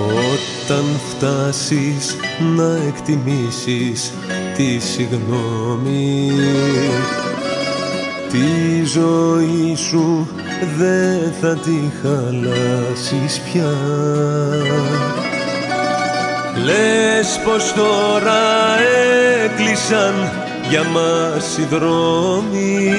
Όταν φτάσεις να εκτιμήσεις τη συγγνώμη, τη ζωή σου δεν θα τη χαλάσεις πια. Λες πως τώρα έκλεισαν για μας οι δρόμοι,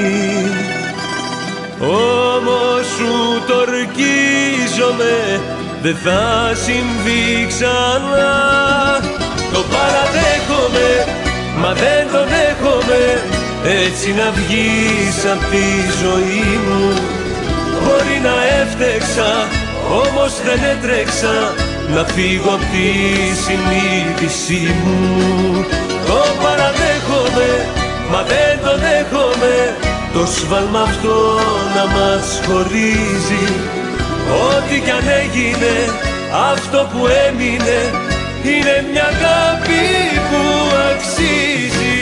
όμως σου το ορκίζομαι, δεν θα συμβεί ξανά. Το παραδέχομαι, μα δεν το δέχομαι, έτσι να βγεις απ' τη ζωή μου. Μπορεί να έφτεξα, όμως δεν έτρεξα να φύγω απ' τη συνείδησή μου. Το παραδέχομαι, μα δεν το δέχομαι, το σφάλμα αυτό να μας χωρίζει. Ό,τι κι αν έγινε, αυτό που έμεινε είναι μια αγάπη που αξίζει.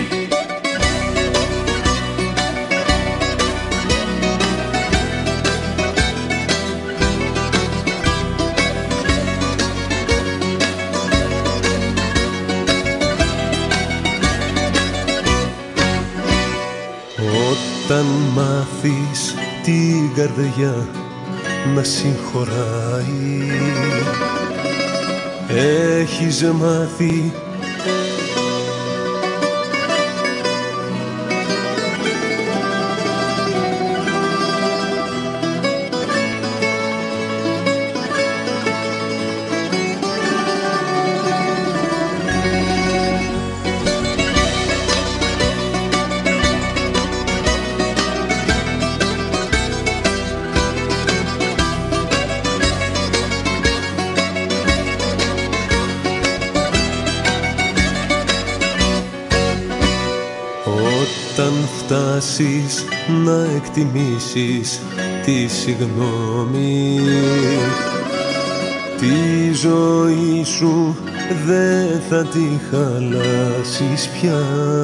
Όταν μάθεις την καρδιά να συγχωράει, έχεις μάθει όταν φτάσεις να εκτιμήσεις τη συγγνώμη, τη ζωή σου δεν θα τη χαλάσεις πια.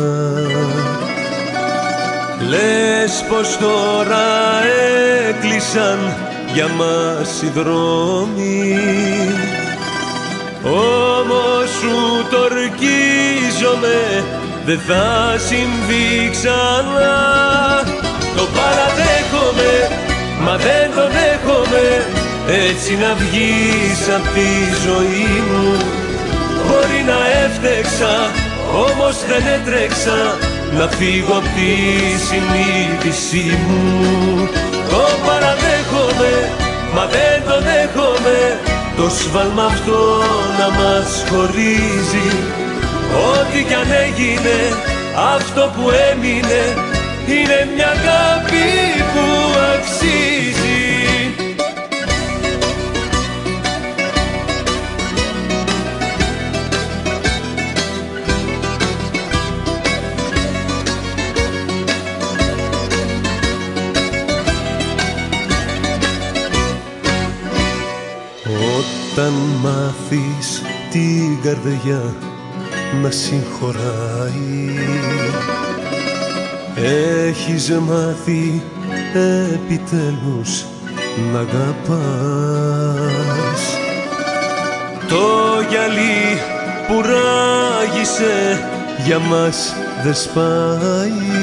Λες πως τώρα έκλεισαν για μας οι δρόμοι, όμως σου το ορκίζομαι, δεν θα συμβεί ξανά. Το παραδέχομαι, μα δεν το δέχομαι, έτσι να βγεις απ' τη ζωή μου. Μπορεί να έφτεξα, όμως δεν έτρεξα να φύγω απ' τη συνείδησή μου. Το παραδέχομαι, μα δεν το δέχομαι, το σφάλμα αυτό να μας χωρίζει. Ό,τι κι αν έγινε, αυτό που έμεινε είναι μια αγάπη που αξίζει. Όταν μάθεις την καρδιά να συγχωράει, έχεις μάθει επιτέλους να αγαπάς. Το γυαλί που ράγισε για μας δεν σπάει,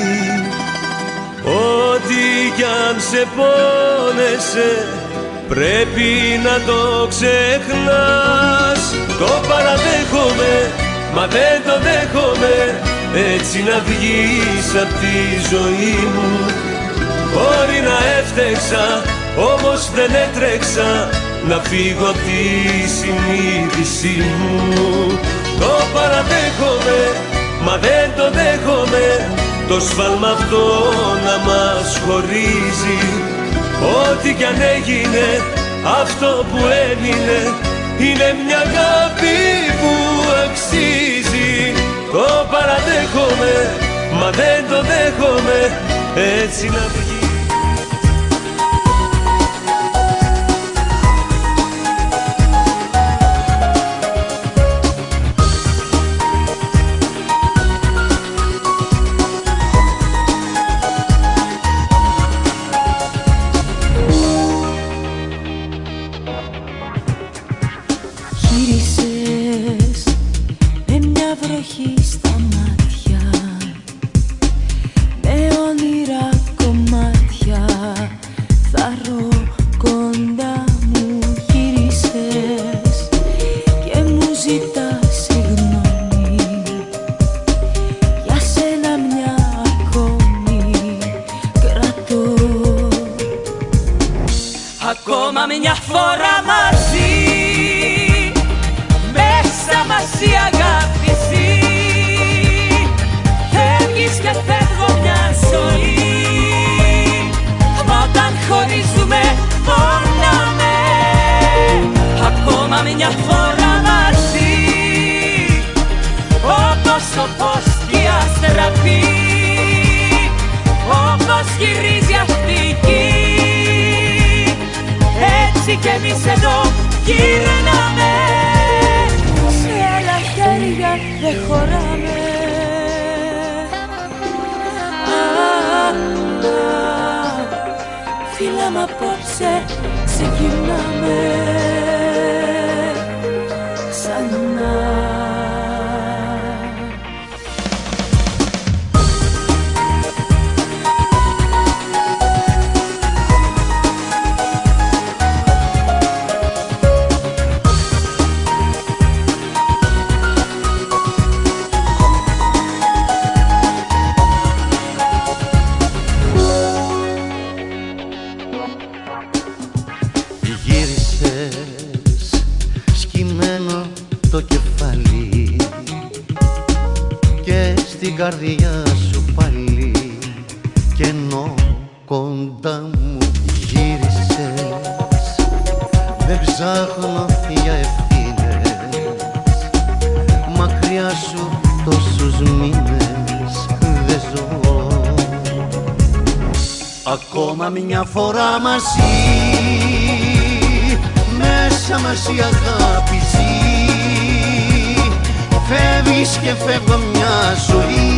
ό,τι κι αν σε πόνεσε πρέπει να το ξεχνάς. Το παραδέχομαι, μα δεν το δέχομαι, έτσι να βγεις απ' τη ζωή μου. Μπορεί να έφτεξα, όμως δεν έτρεξα να φύγω απ' τη συνείδησή μου. Το παραδέχομαι, μα δεν το δέχομαι, το σφάλμα αυτό να μας χωρίζει. Ό,τι κι αν έγινε, αυτό που έμεινε είναι μια αγάπη που αξίζει. Το παραδέχομαι, μα δεν το δέχομαι, έτσι να βγει. μια φορά μαζί, όπως το φως και η αστραπή, όπως γυρίζει αυτή η γη, έτσι κι εμείς εδώ γυρνάμε, σε άλλα χέρια δεν χωράμε. Φίλα μ' απόψε ξεκινάμε ξανά. Καρδιά σου πάλι κι ενώ κοντά μου γύρισες, δεν ψάχνω για ευθύνες, μακριά σου τόσους μήνες δεν ζω. Ακόμα μια φορά μαζί, μέσα μας η αγάπη ζει, φεύγεις και φεύγω μια ζωή,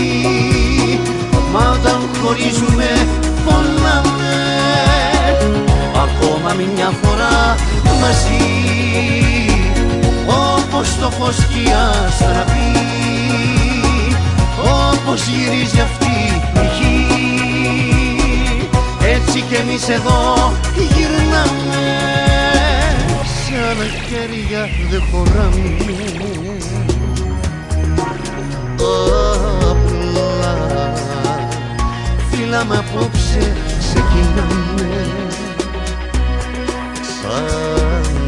μα όταν χωρίζουμε πονάμε. Ακόμα μια φορά μαζί, όπως το φως και η αστραπή, όπως γυρίζει αυτή η γη, έτσι κι εμείς εδώ γυρνάμε, σε άλλα χέρια δεν χωράμε. Απλά φίλα μ' απόψε ξεκινάμε ξανά.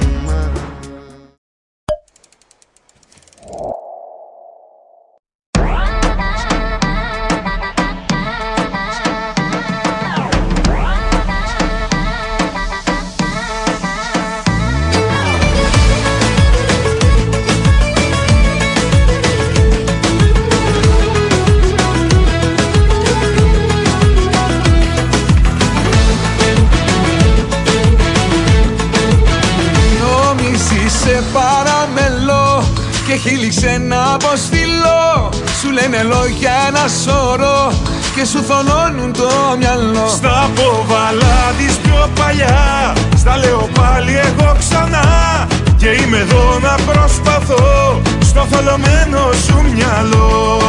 Χείλη ξένα αποστηλώ, σου λένε λόγια ένα σωρό και σου θολώνουν το μυαλό. Στα ποβαλά της πιο παλιά, στα λέω πάλι εγώ ξανά, και είμαι εδώ να προσπαθώ στο θολωμένο σου μυαλό.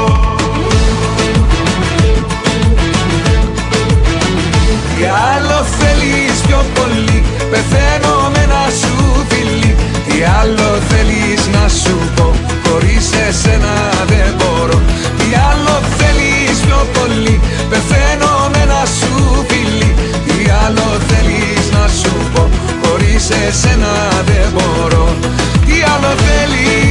Τι άλλο θέλεις πιο πολύ, πεθαίνω με ένα σου φιλί. Τι άλλο θέλεις να σου πω, χωρίς εσένα δεν μπορώ. Τι άλλο θέλεις πιο πολύ, πεθαίνω με ένα σου φιλί. Τι άλλο θέλεις να σου πω, χωρίς εσένα δεν μπορώ. Τι άλλο θέλεις.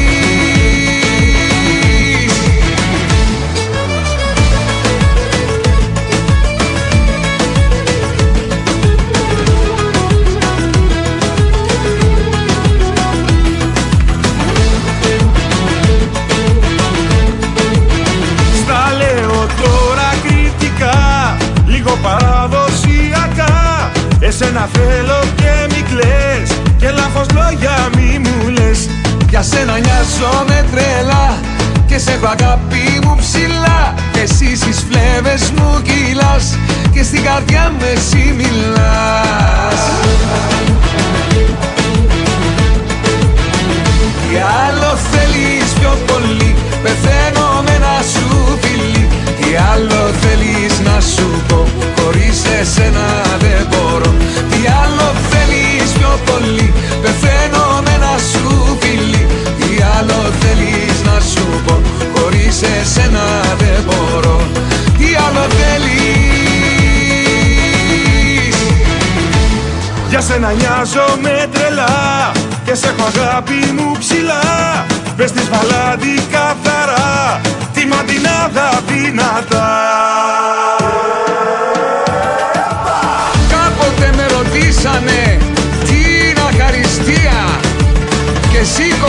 Παραδοσιακά, εσένα θέλω και μη κλαις, και λάθος λόγια μη μου λες. Για σένα νοιάζομαι τρελά και σε έχω αγάπη μου ψηλά, και εσύ στις φλέβες μου κυλάς και στην καρδιά με εσύ μιλάς. Τι άλλο θέλεις πιο πολύ, πεθαίνω με ένα σου φιλί. Τι άλλο θέλεις να σου πω, χωρίς εσένα δεν μπορώ. Τι άλλο θέλεις πιο πολύ, πεθαίνω με ένα σου φιλί. Τι άλλο θέλεις να σου πω, χωρίς εσένα δεν μπορώ. Τι άλλο θέλεις. Για σένα νοιάζομαι τρελά και σε έχω αγάπη μου ψηλά. Πες της βαλάντι καθαρά, τη μαντινάδα δυνατά. Κάποτε με ρωτήσανε τι είναι αχαριστία,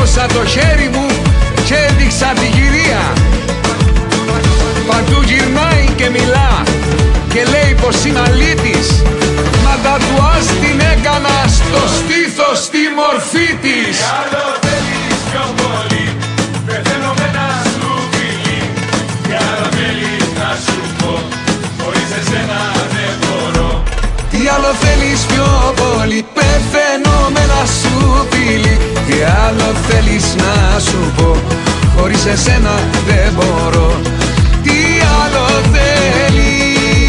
Σήκωσα το χέρι μου και έδειξα τη γυρία. Παντού γυρνάει και μιλά και λέει πως είμαι αλήτης. Μα τατουάζ την έκανα στο στήθος τη μορφή της. Τι άλλο θέλεις πιο πολύ, πεθαίνω με ένα σου φιλί. Τι άλλο θέλεις να σου πω, χωρίς εσένα δεν μπορώ. Τι άλλο θέλεις πιο πολύ, πεθαίνω με ένα σου φιλί. Τι άλλο θέλεις να σου πω, χωρίς εσένα δεν μπορώ. Τι άλλο θέλεις.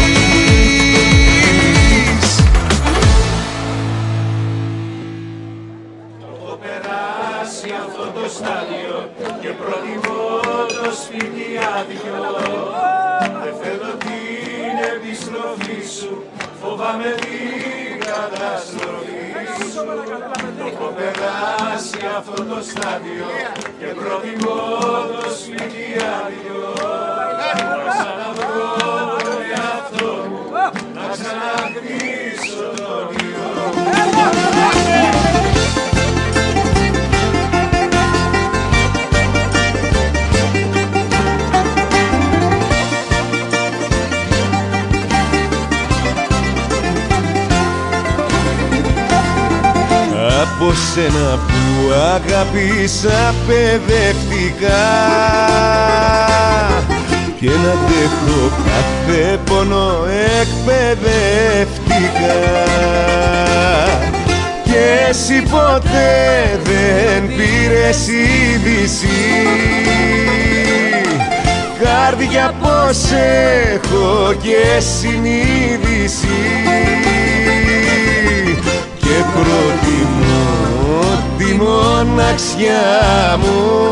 Έχω περάσει αυτό το στάδιο και προτιμώ το σπίτι άδειο. Δεν θέλω την επιστροφή σου, φοβάμαι την καταστροφή σου. Έχω περάσει αυτό το στάδιο και προτιμώ το σπίτι άδειο. Να ξαναβρω τον εαυτό μου, να ξαναχτίσω το όνειρο. Από σένα που αγάπησα παιδευτικά και να αντέχω κάθε πόνο εκπαιδευτικά, και εσύ ποτέ δεν πήρες είδηση. Καρδιά πως έχω και συνείδηση και προτιμώ τη μοναξιά μου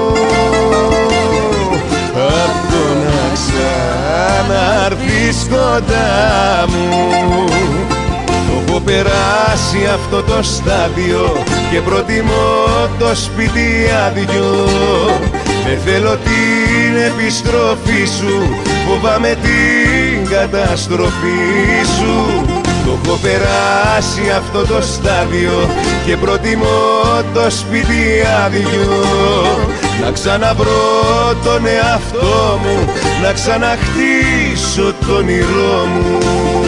απ' το να ξαναρθείς κοντά μου. Το έχω περάσει αυτό το στάδιο και προτιμώ το σπίτι άδειο. Δεν θέλω την επιστροφή σου, φοβάμαι την καταστροφή σου. Το έχω περάσει αυτό το στάδιο και προτιμώ το σπίτι άδειο. Να ξαναβρω τον εαυτό μου, να ξαναχτίσω το όνειρό μου.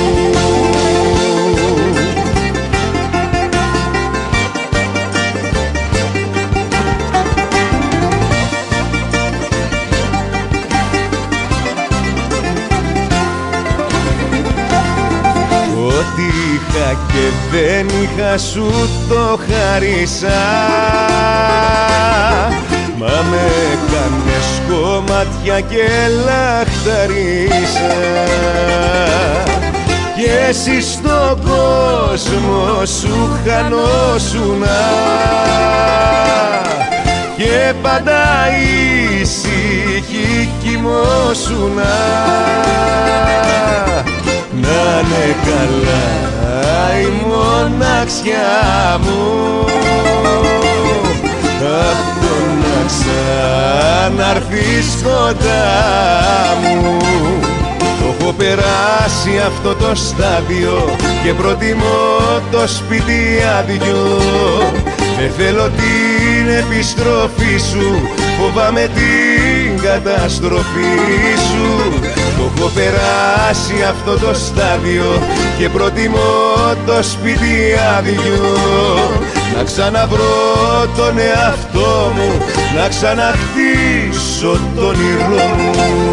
Ό,τι είχα και δεν είχα σου το χάρισα, μα με κάνες κομμάτια και λαχταρίσα. Και εσύ στον κόσμο σου χανόσουνα και πάντα ήσυχη κοιμόσουνα. Να είναι καλά η μοναξιά μου απ' το να ξαναρθείς κοντά μου. Το έχω περάσει αυτό το στάδιο και προτιμώ το σπίτι άδειο. Δεν θέλω την επιστροφή σου, φοβάμαι την καταστροφή σου. Το έχω περάσει αυτό το στάδιο και προτιμώ το σπίτι άδειο. Να ξαναβρω τον εαυτό μου, να ξαναχτίσω το όνειρό μου.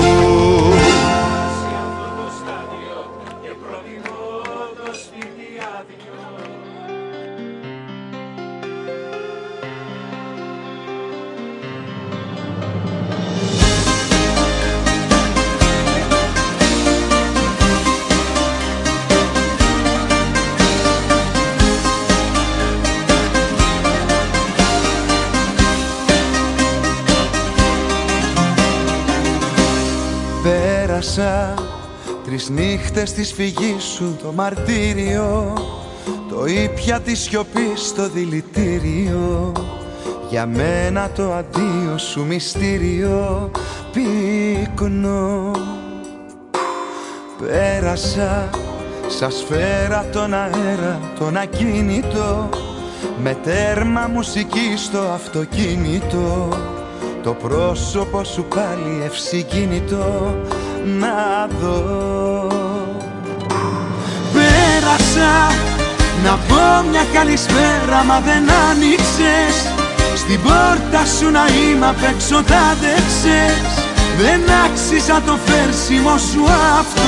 Πέρασα 3 νύχτες της φυγής σου, το μαρτύριο, το ήπια τη σιωπή στο δηλητήριο. Για μένα το αντίο σου μυστήριο πυκνό. Πέρασα σαν σφαίρα τον αέρα, τον ακίνητο, με τέρμα μουσική στο αυτοκίνητο, το πρόσωπο σου πάλι ευσυγκίνητο να δω. Πέρασα να πω μια καλησπέρα μα δεν άνοιξες, στην πόρτα σου να είμαι απ' έξω τ' άντεξες. Δεν άξιζα το φέρσιμο σου αυτό.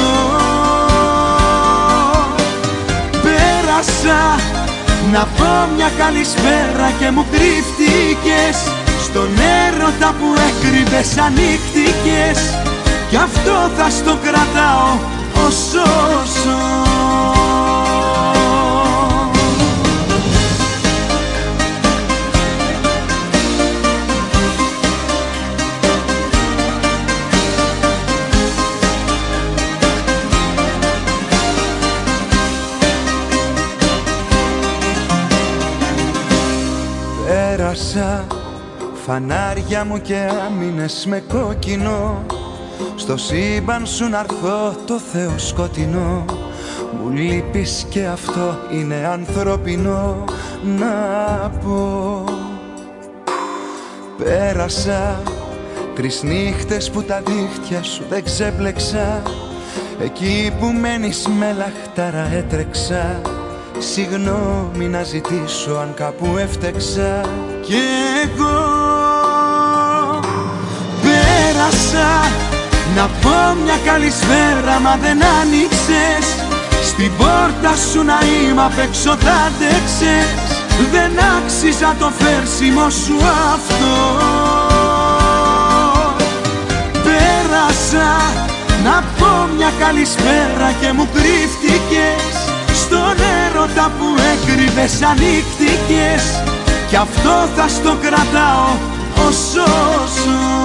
Πέρασα να πω μια καλησπέρα και μου κρύφτηκες, στον έρωτα που έκρυβες ανοίχτηκες, κι αυτό θα στο κρατάω όσο ζω. Πέρασα φανάρια μου και άμυνες με κόκκινο, στο σύμπαν σου να'ρθώ το Θεό σκοτεινό. Μου λείπεις και αυτό είναι ανθρώπινο να πω. Πέρασα 3 νύχτες που τα δίχτυα σου δεν ξέπλεξα, εκεί που μένεις με λαχτάρα έτρεξα, συγγνώμη να ζητήσω αν κάπου έφτεξα. Κι εγώ πέρασα να πω μια καλησπέρα μα δεν άνοιξες, στην πόρτα σου να είμαι απ' έξω τ' άντεξες. Δεν άξιζα το φέρσιμο σου αυτό. Πέρασα να πω μια καλησπέρα και μου κρύφτηκες, στον έρωτα που έκρυβες ανοίχτηκες, κι αυτό θα στο κρατάω όσο ζω.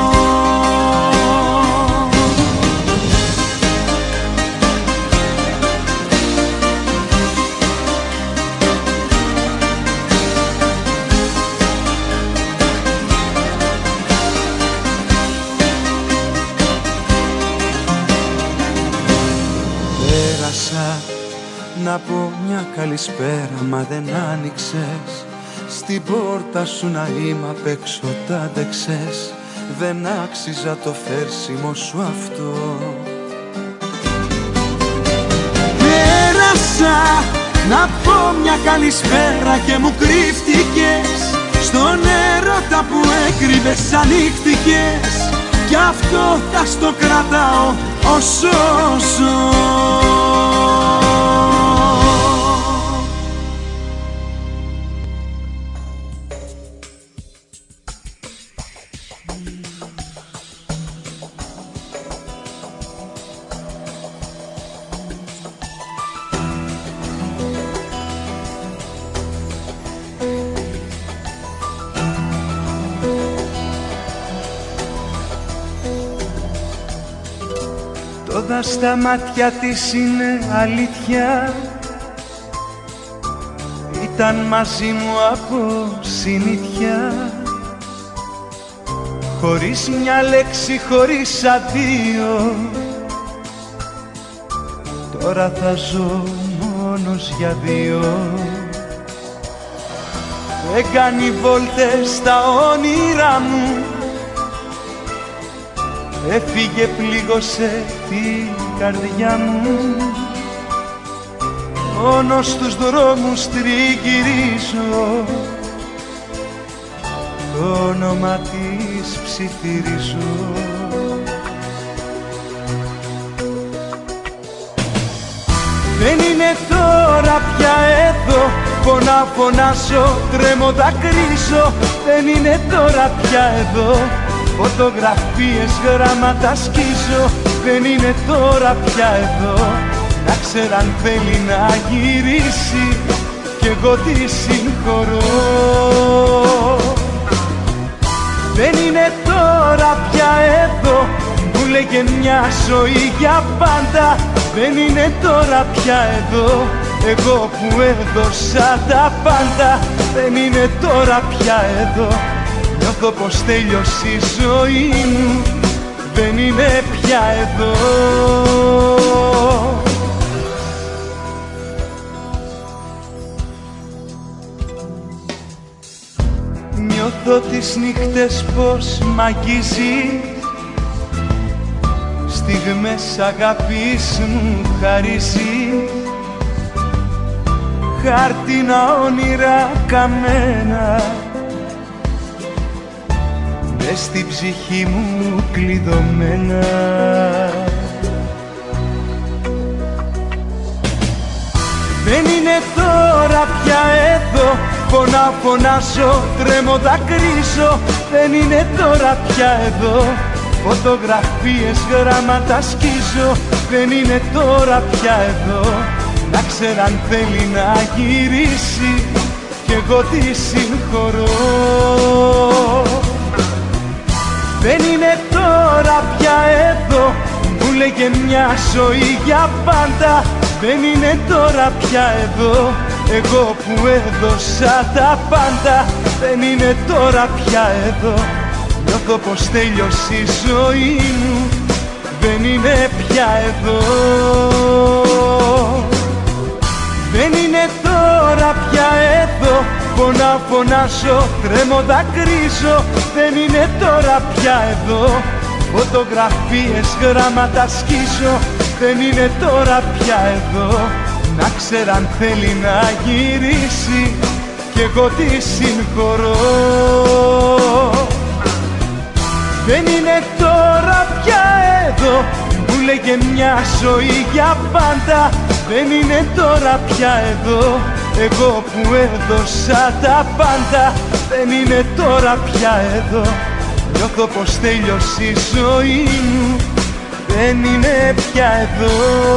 Πέρασα να πω μια καλησπέρα μα δεν άνοιξες, στην πόρτα σου να είμαι απ' έξω τ' άντεξες. Δεν άξιζα το φέρσιμο σου αυτό. Πέρασα να πω μια καλησπέρα και μου κρύφτηκες, στον έρωτα που έκρυβες ανοίχτηκες, κι αυτό θα στο κρατάω όσο ζω. Τόδα στα μάτια της είναι αλήθεια, ήταν μαζί μου από συνήθεια, χωρίς μια λέξη, χωρίς αδείο. Τώρα θα ζω μόνος για 2. Δεν κάνει βόλτες στα όνειρά μου, έφυγε, πλήγωσε την καρδιά μου. Μόνο στους δρόμους τριγυρίζω, το όνομα της ψιθυρίζω. Δεν είναι τώρα πια εδώ, φωνάζω, τρέμω, δακρύζω. Δεν είναι τώρα πια εδώ, φωτογραφίες, γράμματα σκίζω. Δεν είναι τώρα πια εδώ, να ξέρει αν θέλει να γυρίσει, κι εγώ τη συγχωρώ. Δεν είναι τώρα πια εδώ, μου λέγε μια ζωή για πάντα. Δεν είναι τώρα πια εδώ, εγώ που έδωσα τα πάντα. Δεν είναι τώρα πια εδώ, νιώθω πως τέλειωσε η ζωή μου. Δεν είναι πια εδώ. Νιώθω τις νύχτες πως μ' αγγίζεις, στιγμές αγάπης μου χαρίζεις, χάρτινα όνειρα καμένα μες στην ψυχή μου κλειδωμένα. Δεν είναι τώρα πια εδώ, φωνάζω, τρέμω, δακρύζω. Δεν είναι τώρα πια εδώ, φωτογραφίες, γράμματα σκίζω. Δεν είναι τώρα πια εδώ, να ξέρει αν θέλει να γυρίσει κι εγώ τη συγχωρώ. Δεν είναι τώρα πια εδώ, μου λέγε μια ζωή για πάντα. Δεν είναι τώρα πια εδώ, εγώ που έδωσα τα πάντα. Δεν είναι τώρα πια εδώ, νιώθω πως τέλειωσε η ζωή μου. Δεν είναι πια εδώ. Δεν είναι τώρα πια εδώ, φωνάζω, τρέμω, δακρύζω. Δεν είναι τώρα πια εδώ, φωτογραφίες, γράμματα σκίζω. Δεν είναι τώρα πια εδώ, να ξέρει αν θέλει να γυρίσει κι εγώ τη συγχωρώ. Δεν είναι τώρα πια εδώ, μου λέγε μια ζωή για πάντα. Δεν είναι τώρα πια εδώ, εγώ που έδωσα τα πάντα. Δεν είναι τώρα πια εδώ, νιώθω πως τέλειωσε η ζωή μου. Δεν είναι πια εδώ.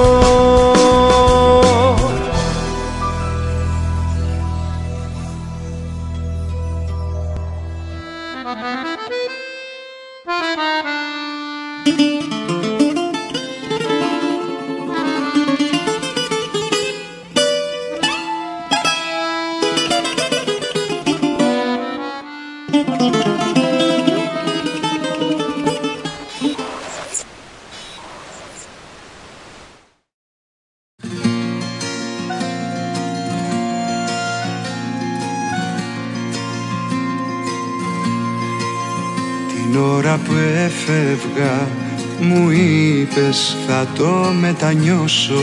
Την ώρα που έφευγα μου είπες θα το μετανιώσω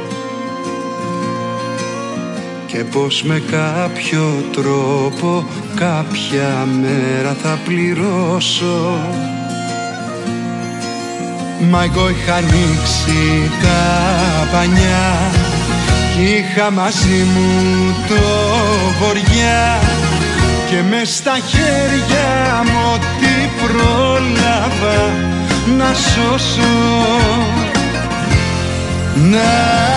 και πως με κάποιο τρόπο κάποια μέρα θα πληρώσω. Μα εγώ είχα ανοίξει τα πανιά κι είχα μαζί μου το βοριά και μες στα χέρια μου ό,τι πρόλαβα να σώσω. Να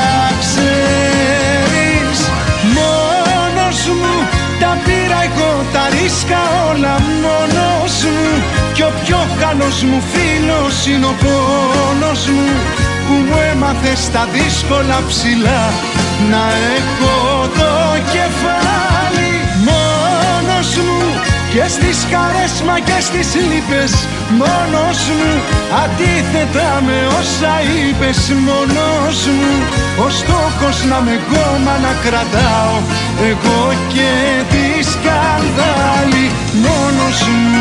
ξέρεις, μόνος μου τα πήρα εγώ τα ρίσκα όλα μόνος μου κι ο πιο καλός μου φίλος είναι ο πόνος μου που μου έμαθε στα δύσκολα ψηλά να έχω το κεφάλι. Μόνος μου και στις χαρές μα και στις λύπες μόνος μου, αντίθετα με όσα είπες μόνος μου. Ο στόχος να με γόμα να κρατάω εγώ και τη σκανδάλη μόνος μου.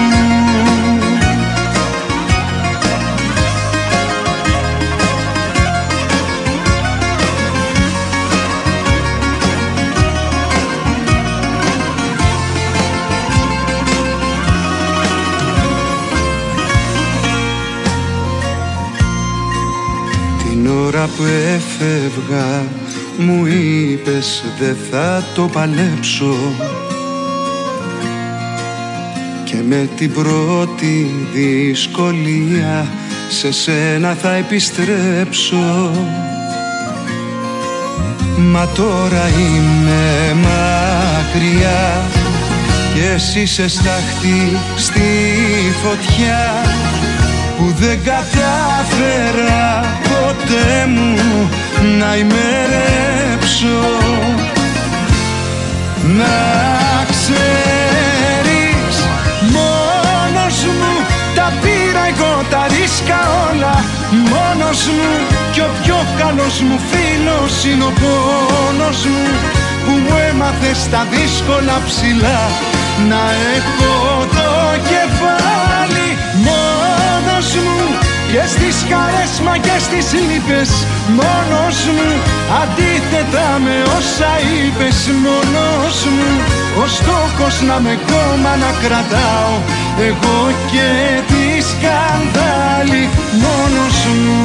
Την ώρα που έφευγα μου είπες δεν θα το παλέψω και με την πρώτη δυσκολία σε σένα θα επιστρέψω. Μα τώρα είμαι μακριά και εσύ είσαι στάχτη στη φωτιά που δεν κατάφερα ποτέ μου να ημερέψω. Να ξέρεις, μόνος μου τα πήρα εγώ τα ρίσκα όλα μόνος μου κι ο πιο καλός μου φίλος είναι ο πόνος μου που μου έμαθε στα δύσκολα ψηλά να έχω το κεφάλι μόνος μου και στις χαρές μα και στις λύπες μόνος μου, αντίθετα με όσα είπες μόνος μου. Ο στόχος να με κόμμα να κρατάω εγώ και τη σκανδάλη μόνος μου.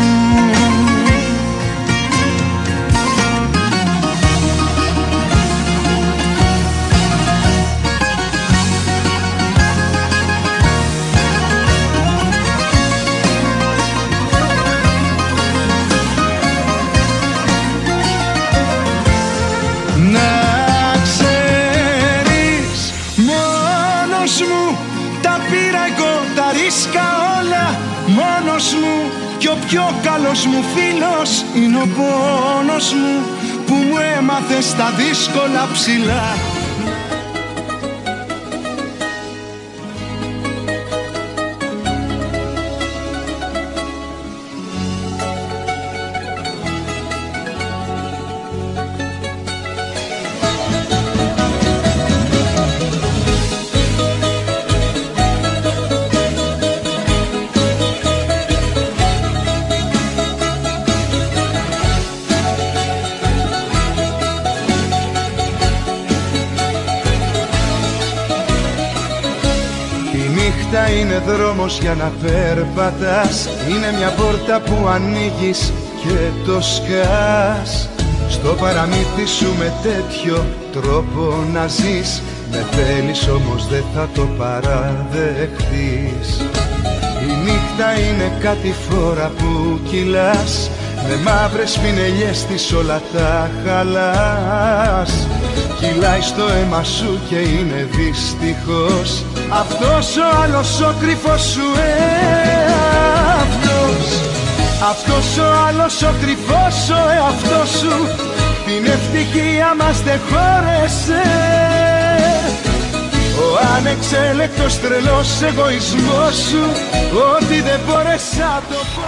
Μόνος μου κι ο πιο καλός μου φίλος είναι ο πόνος μου που μου έμαθε στα δύσκολα ψηλά. Είναι δρόμος για να περπατάς, είναι μια πόρτα που ανοίγεις και το σκάς. Στο παραμύθι σου με τέτοιο τρόπο να ζεις, με θέλεις όμως δεν θα το παραδεχτείς. Η νύχτα είναι κάτι φορά που κυλάς, με μαύρες πινελιές της όλα τα χαλάς. Κυλάει στο αίμα σου και είναι δυστυχώς αυτός ο άλλος ο κρυφός σου εαυτός. Αυτός ο άλλος ο κρυφός ο εαυτός σου την ευτυχία μας δεν χώρεσε. Ο ανεξέλεκτος τρελός εγωισμός σου, ό,τι δεν μπόρεσα το πω.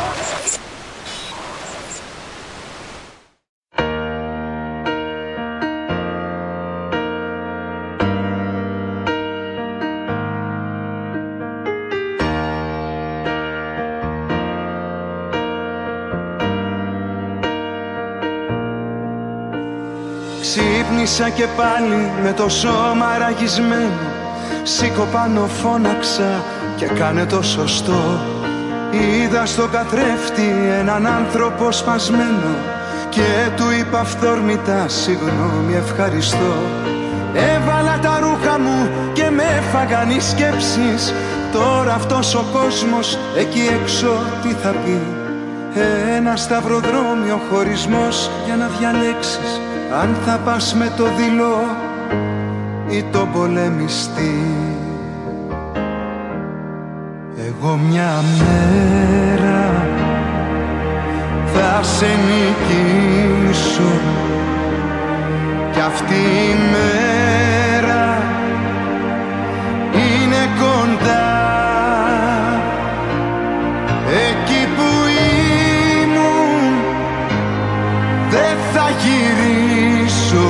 Ξύπνησα και πάλι με το σώμα ραγισμένο. Σήκω πάνω φώναξα και κάνε το σωστό. Είδα στον καθρέφτη έναν άνθρωπο σπασμένο και του είπα αυθόρμητα συγγνώμη ευχαριστώ. Έβαλα τα ρούχα μου και με έφαγαν οι σκέψεις. Τώρα αυτός ο κόσμος εκεί έξω τι θα πει? Ένα σταυροδρόμιο χωρισμός για να διαλέξεις αν θα πας με το δειλό ή το πολεμιστή. Εγώ μια μέρα θα σε νικήσω κι αυτή η μέρα είναι κοντά. Εκεί που ήμουν δεν θα γυρίσω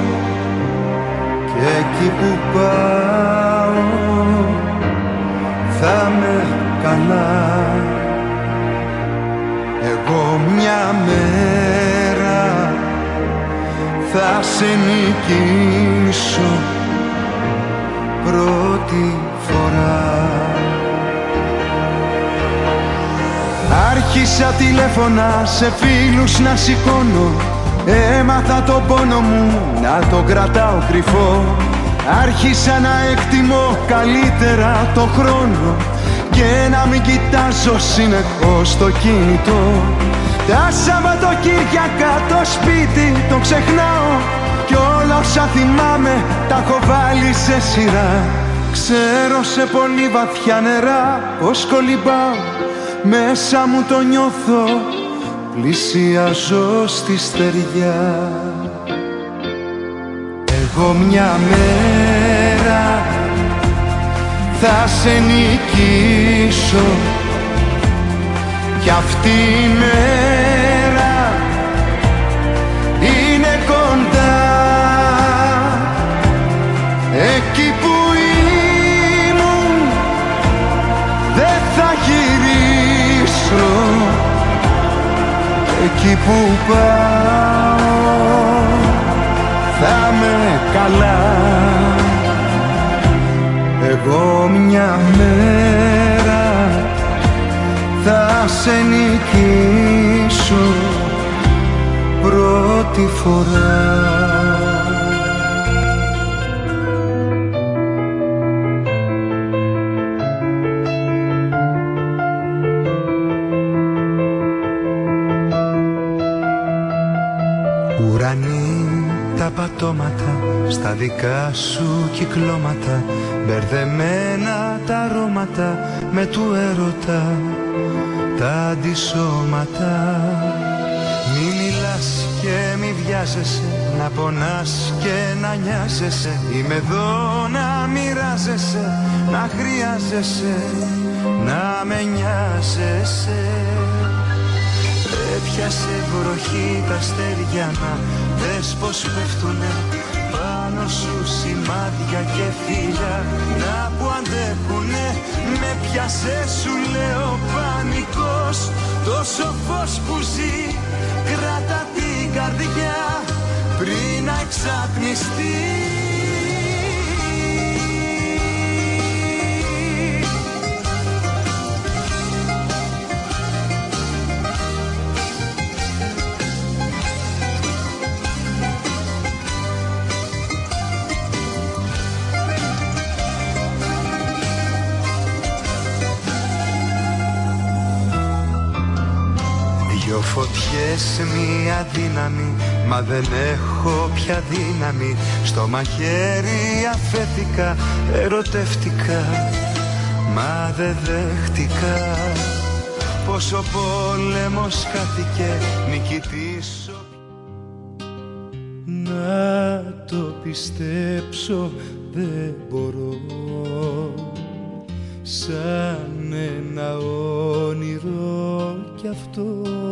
και εκεί που πάω θα με καλά. Εγώ μια μέρα θα σε νικήσω πρώτη φορά. Άρχισα τηλέφωνα σε φίλους να σηκώνω. Έμαθα τον πόνο μου να το κρατάω κρυφό. Άρχισα να εκτιμώ καλύτερα το χρόνο και να μην κοιτάζω συνεχώς το κινητό. Τα Σαββατοκύριακα το σπίτι το ξεχνάω κι όλα όσα θυμάμαι τα έχω βάλει σε σειρά. Ξέρω σε πολύ βαθιά νερά πως κολυμπάω, μέσα μου το νιώθω, πλησιάζω στη στεριά. Εγώ μια μέρα θα σε νικήσω κι αυτή η μέρα είναι κοντά. Εκεί που πίσω. Εκεί που πάω θα με καλά. Εγώ μια μέρα θα σε νικήσω πρώτη φορά. Ουρανοί τα πατώματα στα δικά σου κυκλώματα, μπερδεμένα τα αρώματα με του έρωτα τα αντισώματα. Μη μιλάς και μη βιάζεσαι, να πονάς και να νοιάζεσαι. Είμαι εδώ να μοιράζεσαι, να χρειάζεσαι, να με νοιάζεσαι. Έπιασε βροχή τα αστέρια να δες πως πέφτουνε πάνω σου σημάδια και φύλλα να που αντέχουνε. Με πιάσε σου λέω πανικός, τόσο φως που ζει κράτα την καρδιά πριν να εξατμιστεί. Δυο φωτιές, μία δύναμη, μα δεν έχω πια δύναμη. Στο μαχαίρι αφέθηκα, ερωτεύτηκα, μα δεν δέχτηκα πως ο πόλεμος κάθηκε νικητής. Να το πιστέψω δεν μπορώ, σαν ένα όνειρο κι αυτό.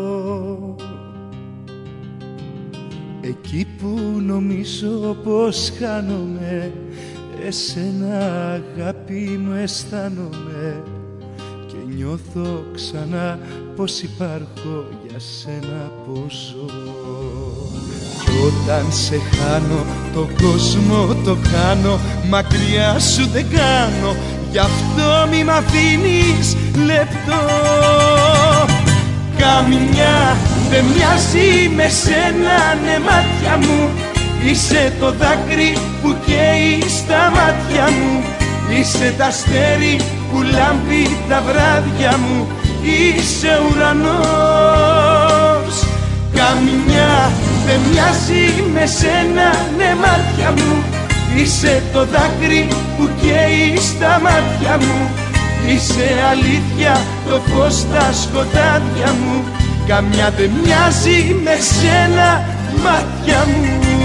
Εκεί που νομίζω πως χάνομαι, εσένα αγάπη μου αισθάνομαι και νιώθω ξανά πως υπάρχω, για σένα πως ζω. Κι όταν σε χάνω τον κόσμο το χάνω, μακριά σου δεν κάνω, γι' αυτό μη μ' αφήνεις λεπτό. Καμιά δεν μοιάζει με σένα, ναι μάτια μου. Είσαι το δάκρυ που καίει στα μάτια μου. Είσαι τ' αστέρι που λάμπει τα βράδια μου. Είσαι ουρανός. Καμιά δεν μοιάζει με σένα, ναι μάτια μου. Είσαι το δάκρυ που καίει στα μάτια μου. Είσαι αλήθεια το φως στα σκοτάδια μου. Καμιά δεν μοιάζει με σένα, μάτια μου.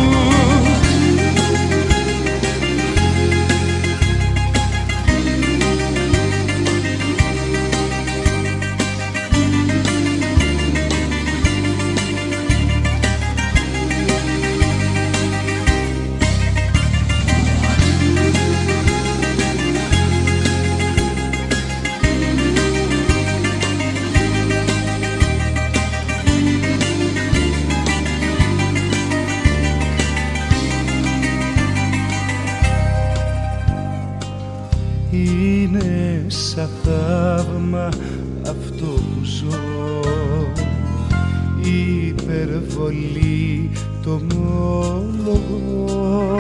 Είναι σαν θαύμα αυτό που ζω, υπερβολή το ομολογώ.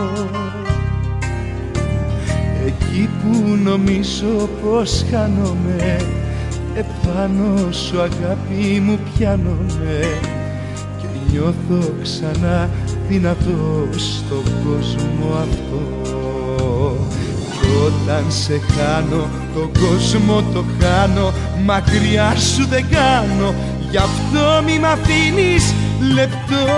Εκεί που νομίζω πως χάνομαι, επάνω σου αγάπη μου πιάνομαι και νιώθω ξανά δυνατός στον κόσμο αυτό. Όταν σε χάνω, τον κόσμο το χάνω, μακριά σου δεν κάνω, γι' αυτό μη μ' αφήνεις λεπτό.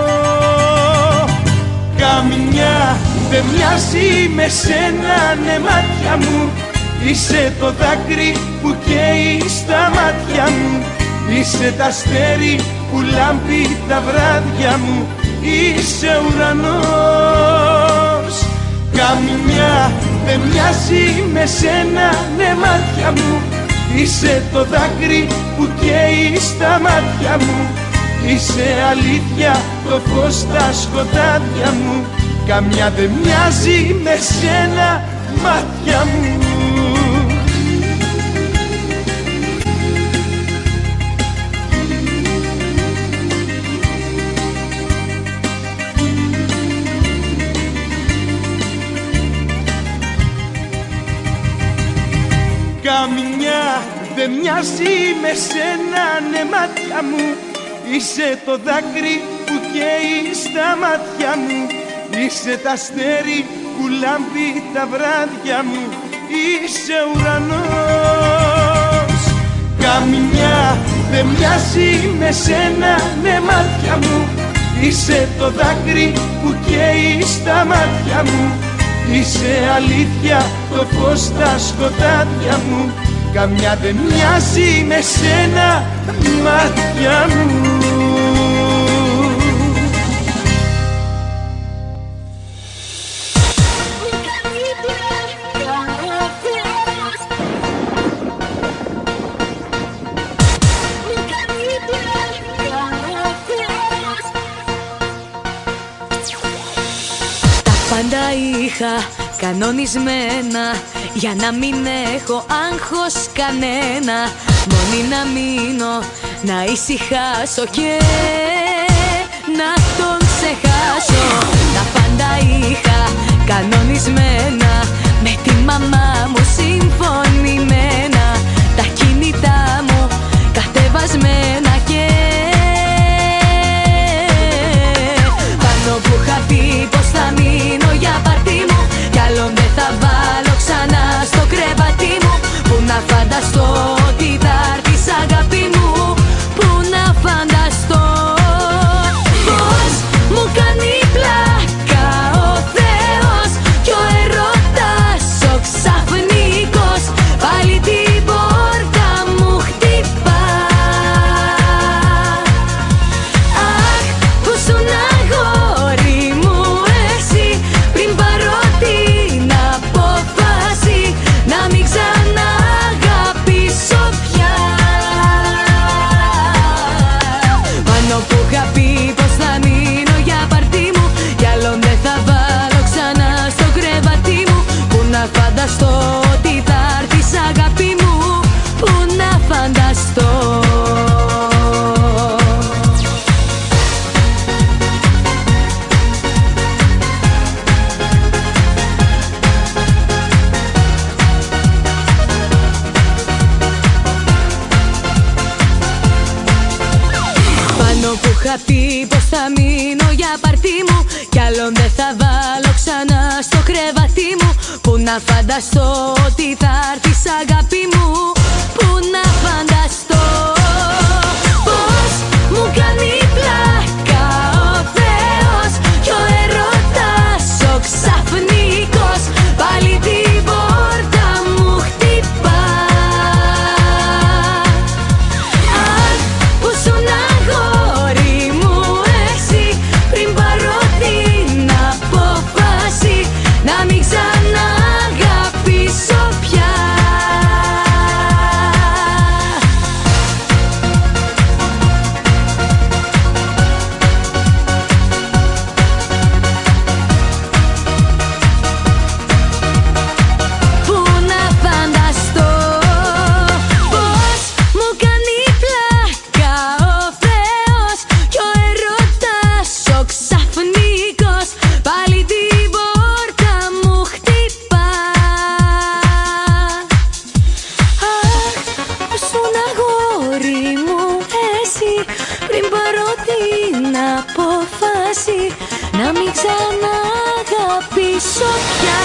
Καμιά δεν μοιάζει με σένα, ναι μάτια μου. Είσαι το δάκρυ που καίει στα μάτια μου. Είσαι τ' αστέρι που λάμπει τα βράδια μου. Είσαι ουρανός. Καμιά δεν μοιάζει με σένα, ναι μάτια μου. Είσαι το δάκρυ που καίει στα μάτια μου. Είσαι αλήθεια το φως στα σκοτάδια μου. Καμιά δεν μοιάζει με σένα μάτια μου. Καμιά δεν μοιάζει με σένα, ναι μάτια μου. Είσαι το δάκρυ που καίει στα μάτια μου. Είσαι τ' αστέρι που λάμπει τα βράδια μου. Είσαι ουρανός. Καμιά δεν μοιάζει με σένα, ναι μάτια μου. Είσαι το δάκρυ που καίει στα μάτια μου. Είσαι αλήθεια το φως στα σκοτάδια μου. Καμιά δεν μοιάζει με σένα μάτια μου. Πάντα είχα κανονισμένα για να μην έχω άγχος κανένα. Μόνη να μείνω, να ησυχάσω και να τον ξεχάσω. Τα πάντα είχα κανονισμένα, με τη μαμά μου συμφωνημένα. Τα κινητά μου κατεβασμένα και πάνω που είχα πει πως θα μείνω για πάρτι μου, κι άλλον δεν θα βάλω ξανά στο κρεβάτι μου. Πού να φανταστώ ότι θα έρθεις αγάπη μου, πού να φανταστώ πως μου κάνει πλάκα ο Θεός κι ο ερωτάς ο ξαφνικός πάλι την πόρτα μου χτυπά. Αχ, που σου να αγόρι μου εσύ, πριν πάρω την απόφαση να μην ξαναγαπήσω πια. Πάνω που είχα πει πως θα μείνω για πάρτι μου, κι άλλον δεν θα βάλω ξανά στο κρεβάτι μου. Πού να φανταστώ ότι θα έρθεις αγάπη μου, πού να φανταστώ. Πάνω που είχα πει πως θα μείνω για πάρτι μου, κι άλλον δεν θα βάλω ξανά στο κρεβάτι μου. Πού να φανταστώ ότι θα έρθεις αγάπη μου, πού να φανταστώ πως μου κάνει πλάκα ο Θεός κι ο ερωτάς ο ξαφνικός πάλι την πόρτα μου χτυπά. Αχ, που σου να αγόρι μου εσύ, πριν πάρω την απόφαση να μην ξαναγαπήσω πια. Πού να φανταστώ πως μου κάνει πλάκα ο Θεός κι ο ερωτάς ο ξαφνικός πάλι την πόρτα μου χτυπά. Αχ, πόσουν αγόρι μου εσύ, πριν πάρω την απόφαση να μην ξαναγαπήσω πια.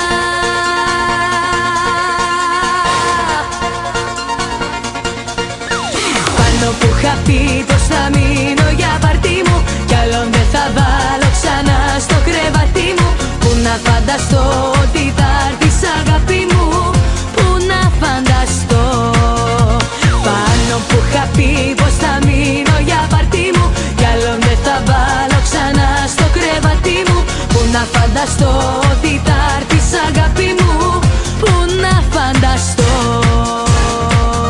Πάνω που είχα πει πως θα μείνω για πάρτι μου, κι άλλον δεν θα βάλω ξανά στο κρεβάτι μου. Πού να φανταστώ ότι θα έρθεις αγάπη μου, πού να φανταστώ. Πάνω που είχα πει πως θα μείνω για πάρτι μου, κι άλλον δεν θα βάλω ξανά στο κρεβάτι μου. Πού να φανταστώ ότι θα έρθεις αγάπη μου, πού να φανταστώ.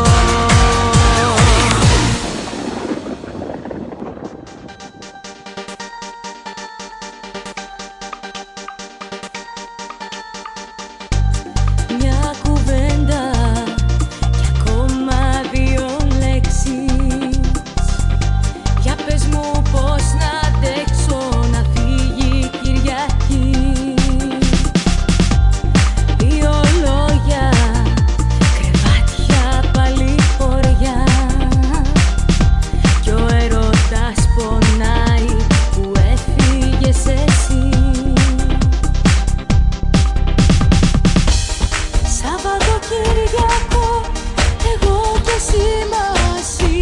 Σαββατοκύριακο, εγώ και εσύ μαζί.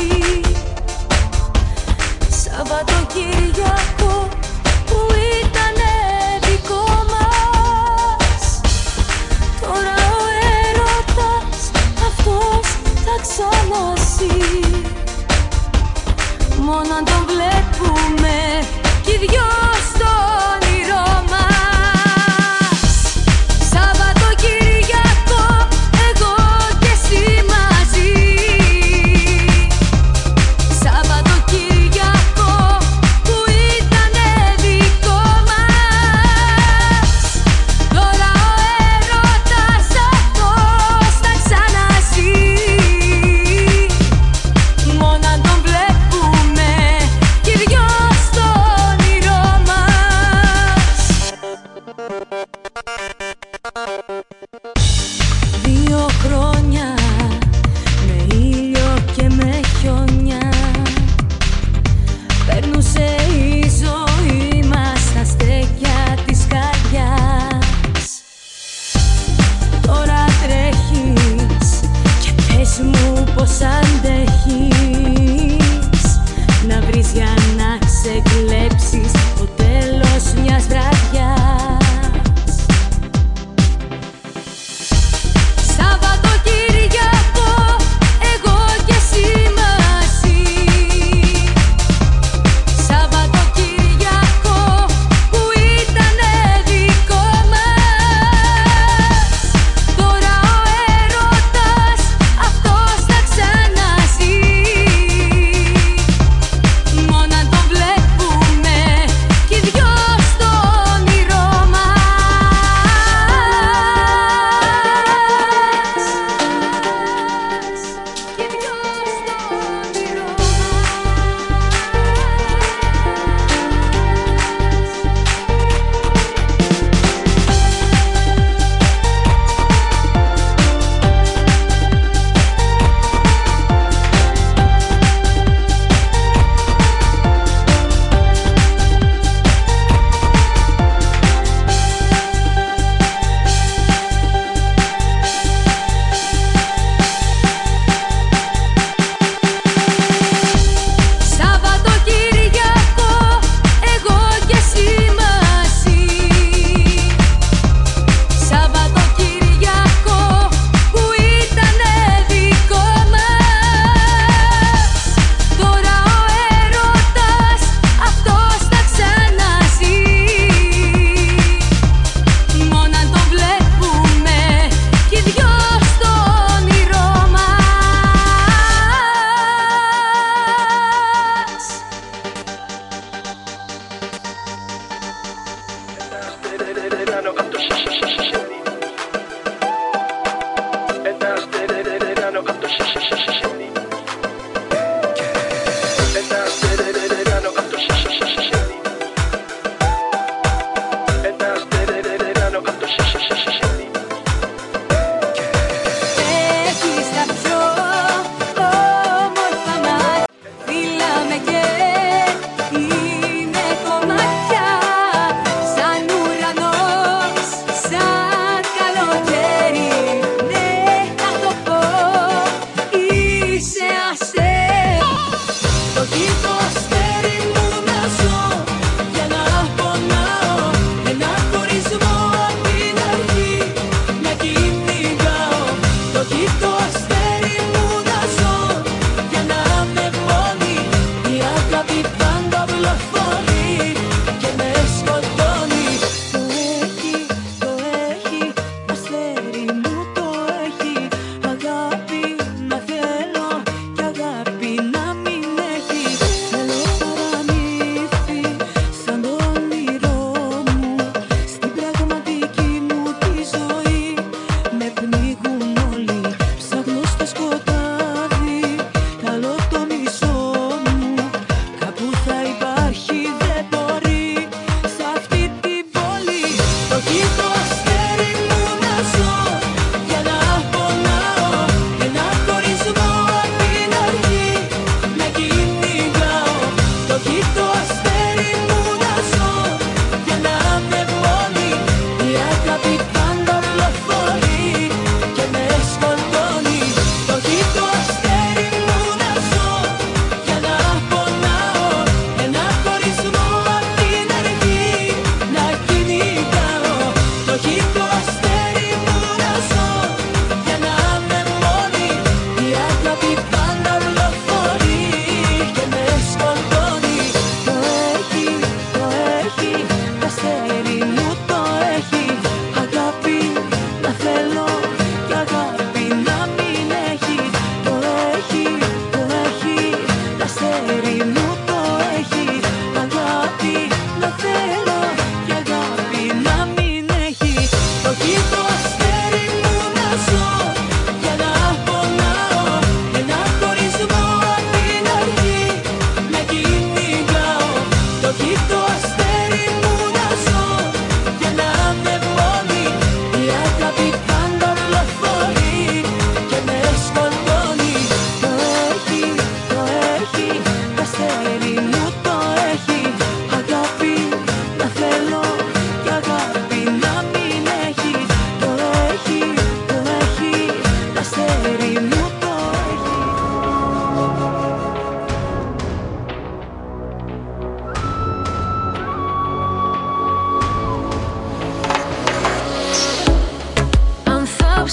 Σαββατοκύριακο που ήτανε δικό μας. Τώρα ο έρωτας αυτός θα ξαναζεί. Μόνο αν τον βλέπουμε κι οι δυο στο όνειρό μας. Σαββατοκύριακο, εγώ και εσύ μαζί. Σαββατοκύριακο που ήτανε δικό μας. Τώρα ο έρωτας αυτός θα ξαναζεί. Μόνο αν τον βλέπουμε κι οι δυο στο όνειρό μας. 2 χρόνια με ήλιο και με χιόνια. Περνούσε η ζωή μας στα στέκια της καρδιάς. Τώρα τρέχεις και πες μου πως αντέχεις να βρεις για να ξεκλέψεις το τέλος μιας βραδιάς. Σαββατοκύριακο, εγώ και εσύ μαζί. Σαββατοκύριακο που ήτανε δικό μας. Τώρα ο έρωτας αυτός θα ξαναζεί.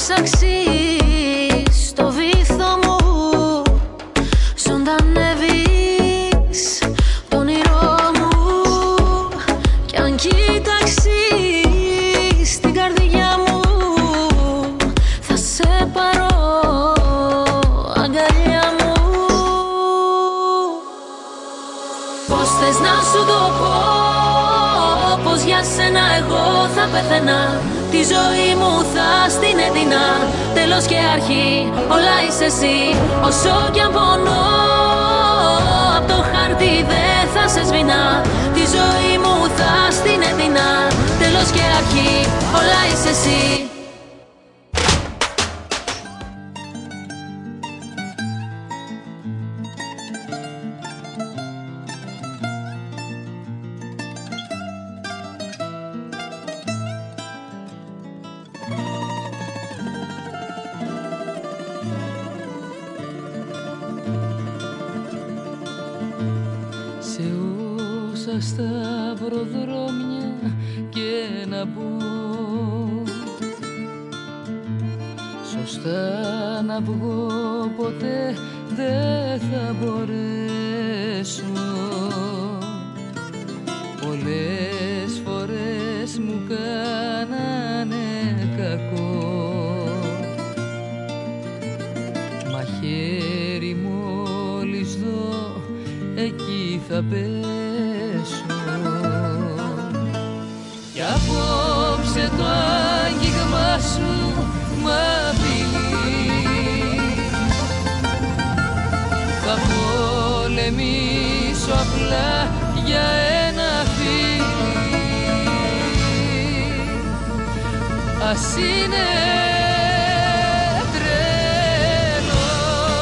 αξείς το βήθο μου, ζωντανεύεις το όνειρό μου. Κι αν κοίταξεις την καρδιά μου, θα σε πάρω αγκαλιά μου. Πώς θες να σου το πω, πως για σένα εγώ θα πεθαίνα. Τη ζωή μου θα στην έδινα, τέλος και αρχή, όλα είσαι εσύ. Όσο κι αν πονώ, απ' το χαρτί δεν θα σε σβηνά. Τη ζωή μου θα στην έδινα, τέλος και αρχή, όλα είσαι εσύ. Στα προδρόμια και να μπω, σωστά να βγω ποτέ δεν θα μπορέσω. Πολλές φορές μου κάνανε κακό, μαχαίρι μόλις δω εκεί θα πέσω. Κι απόψε το άγγιγμα σου μ' απειλεί. Θα πολεμήσω απλά για ένα φίλι. Ας είναι τρελό,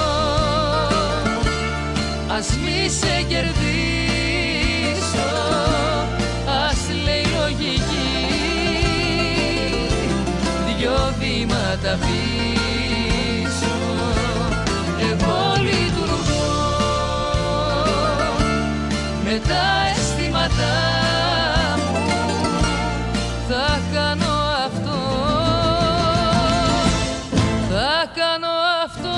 ας μη σε κερδίσω, ας λέει λογική, δυο βήματα πίσω. Εγώ λειτουργώ με τα αισθήματά μου, θα κάνω αυτό, θα κάνω αυτό.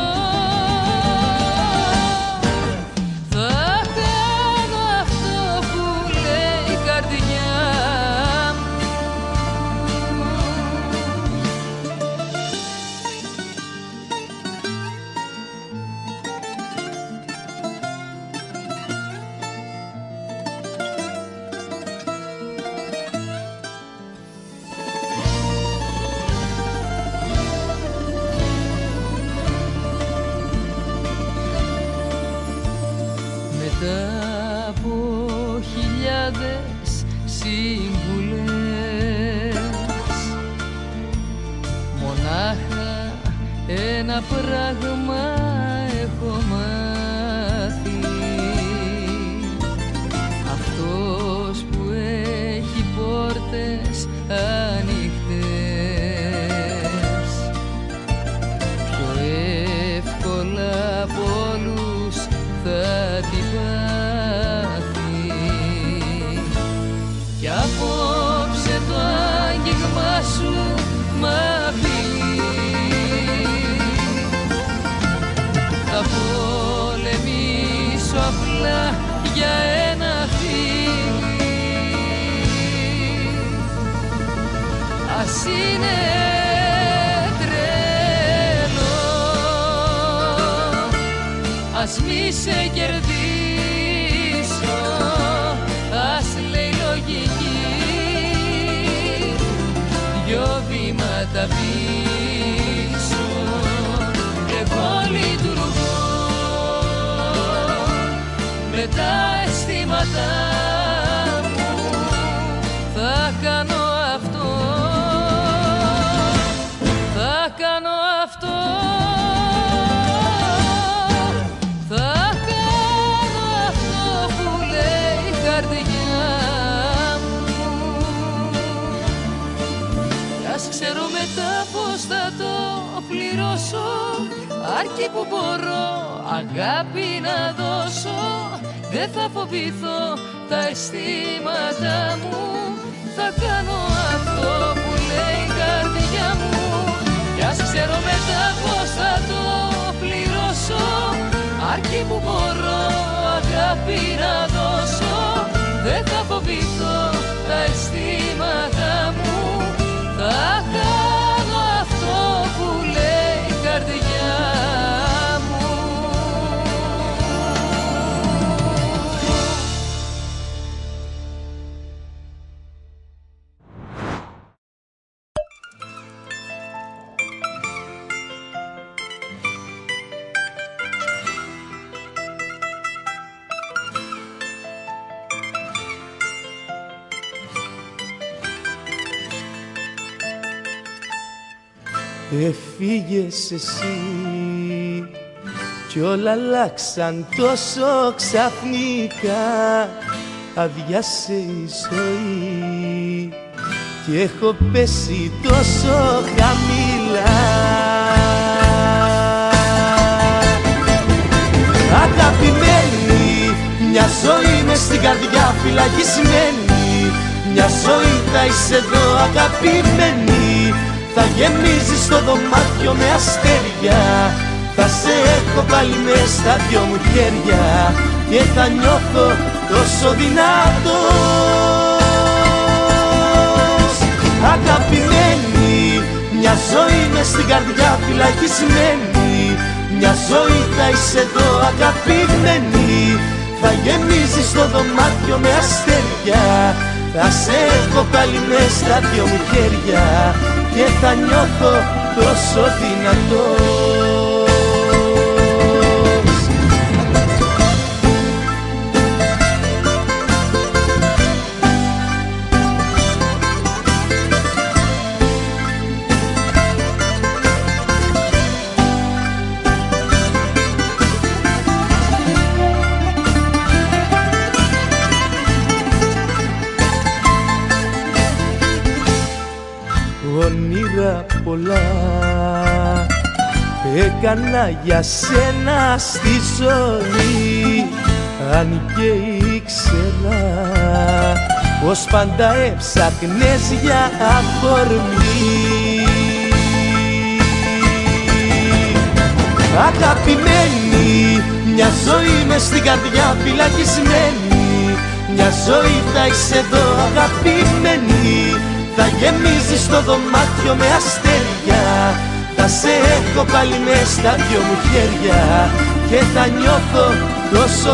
Μετά από χιλιάδες συμβουλές, μονάχα ένα πράγμα έχω μάθει. Αυτός που έχει πόρτες ανοιχτές, πιο εύκολα από όλους θα την πάθει. Κι απόψε το άγγιγμα σου μ' απειλεί. Θα πολεμήσω απλά για ένα φίλι. Ας είναι τρελό, ας μη σε κερδίσω, ας λέει λογική, δυο βήματα πίσω. Εγώ λειτουργώ με τα αισθήματά μου, θα κάνω αυτό, θα κάνω αυτό. Ξέρω μετά πως θα το πληρώσω, αρκεί που μπορώ αγάπη να δώσω. Δεν θα φοβηθώ τα αισθήματά μου, θα κάνω αυτό που λέει η καρδιά μου. Κι ας ξέρω αρκεί που μπορώ αγάπη να δώσω. Δεν θα φοβηθώ τα αισθήματα μου, θα κάνω αυτό που λέει η καρδιά μου. Έφυγες εσύ κι όλα αλλάξαν τόσο ξαφνικά. Αδειάσε η ζωή και έχω πέσει τόσο χαμηλά. Αγαπημένη, μια ζωή μες στην καρδιά φυλακισμένη. Μια ζωή θα είσαι εδώ αγαπημένη. Θα γεμίζεις το δωμάτιο με αστέρια. Θα σε έχω πάλι μες στα δυο μου χέρια και θα νιώθω τόσο δυνατός. Αγαπημένη, μια ζωή μες στην καρδιά φυλακισμένη. Μια ζωή θα είσαι εδώ αγαπημένη. Θα γεμίζεις το δωμάτιο με αστέρια. Θα σε έχω πάλι μες στα δυο μου χέρια και θα νιώθω τόσο δυνατός. Όνειρα πολλά έκανα για σένα στη ζωή. Αν και ήξερα πως πάντα έψαχνες για αφορμή. Αγαπημένη, μια ζωή μες στην καρδιά φυλακισμένη. Μια ζωή θα είσαι εδώ αγαπημένη. Θα γεμίζεις το δωμάτιο με αστέρια. Θα σε έχω πάλι μες στα δυο μου χέρια και θα νιώθω τόσο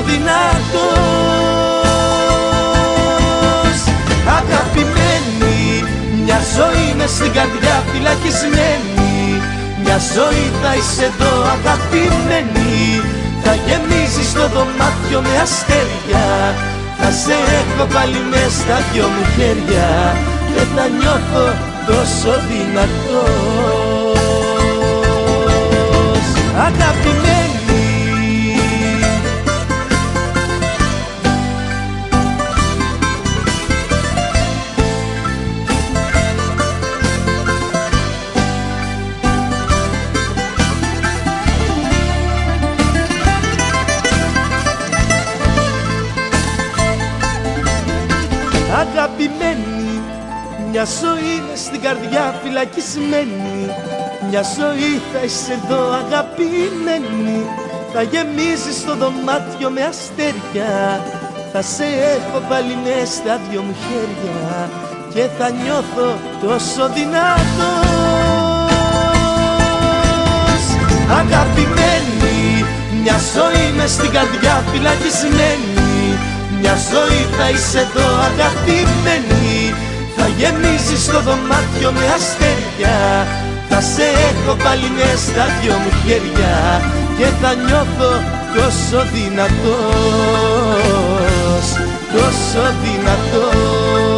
δυνατός. Αγαπημένη, μια ζωή μες στην καρδιά φυλακισμένη. Μια ζωή θα είσαι εδώ αγαπημένη. Θα γεμίζεις το δωμάτιο με αστέρια. Θα σε έχω πάλι μες στα δυο μου χέρια και θα νιώθω τόσο δυνατός. Αγαπημένη, αγαπημένη, μια ζωή μες στην καρδιά φυλακισμένη. Μια ζωή θα είσαι εδώ αγαπημένη. Θα γεμίζεις το δωμάτιο με αστέρια. Θα σε έχω πάλι μες στα δυο μου χέρια και θα νιώθω τόσο δυνατός. Αγαπημένη, μια ζωή μες στην καρδιά φυλακισμένη. Μια ζωή θα είσαι εδώ αγαπημένη. Θα γεμίζεις το δωμάτιο με αστέρια. Θα σε έχω πάλι μες στα δυο μου χέρια και θα νιώθω τόσο δυνατός, τόσο δυνατός.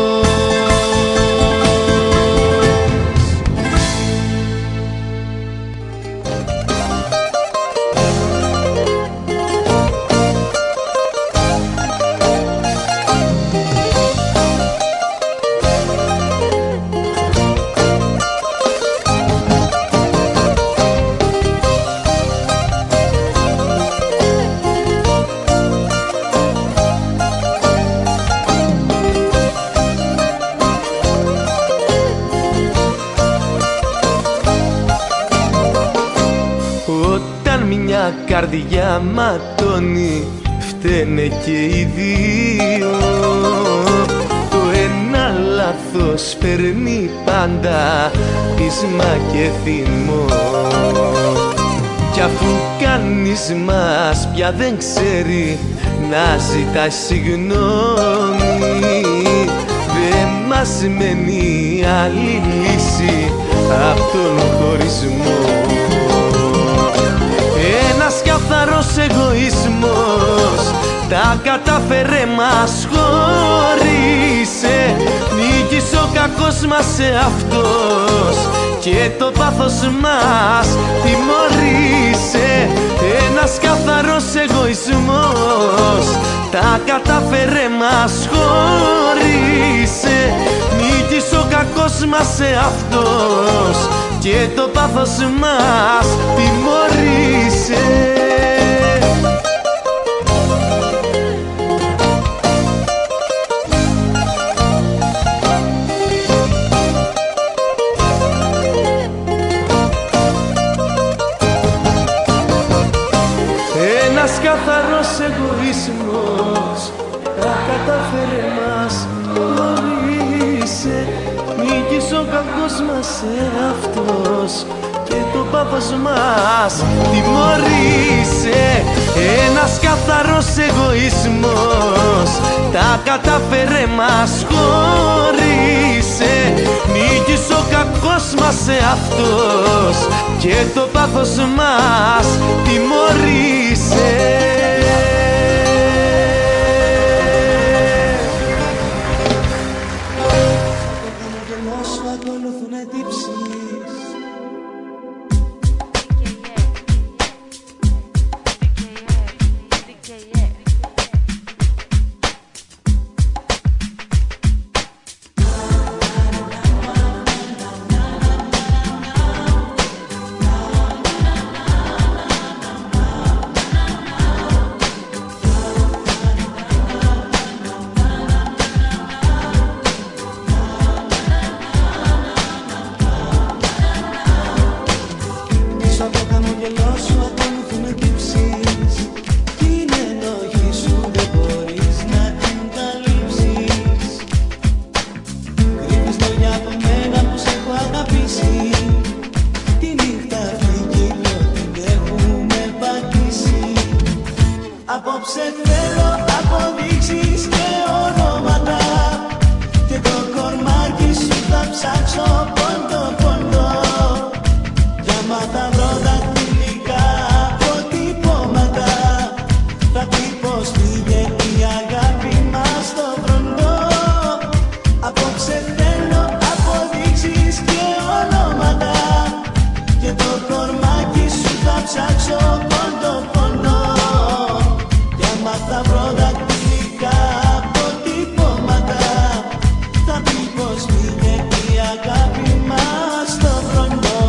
μια καρδιά ματώνει, φταίνε και οι δύο. Το ένα λάθος παίρνει πάντα πείσμα και θυμό. Κι αφού κανείς μας πια δεν ξέρει να ζητάει συγγνώμη, δεν μας μένει άλλη λύση απ' τον χωρισμό. Ένας καθαρός εγωισμός τα κατάφερε, μας χώρισε. Νίκησε ο κακός μας εαυτός και το πάθος μας τιμωρήσε. Ένας καθαρός εγωισμός τα κατάφερε, μας χώρισε. Νίκησε ο κακός μας εαυτός και το πάθος μας τιμωρήσε. Ένας καθαρός εγωισμός τα κατάφερε, μας χωρίσε. Νίκησε ο κακός μας εαυτός και το πάθος μας τιμωρήσε. Ένας καθαρός εγωισμός τα κατάφερε, μας χωρίσε. Νίκησε ο κακός μας εαυτός και το πάθος μας τιμωρήσε. Απόψε θέλω αποδείξεις και ονόματα και το κορμάκι σου θα ψάξω πόντο πόντο. Για μάτα βρω δακτυλικά αποτυπώματα, θα πει πως πήγε η αγάπη μας στο βροντό. Απόψε θέλω αποδείξεις και ονόματα και το κορμάκι σου θα ψάξω πόντο πόντο. Θα βρω δακτυλικά αποτυπώματα, θα πει πως πήγε η αγάπη μας στο βροντό.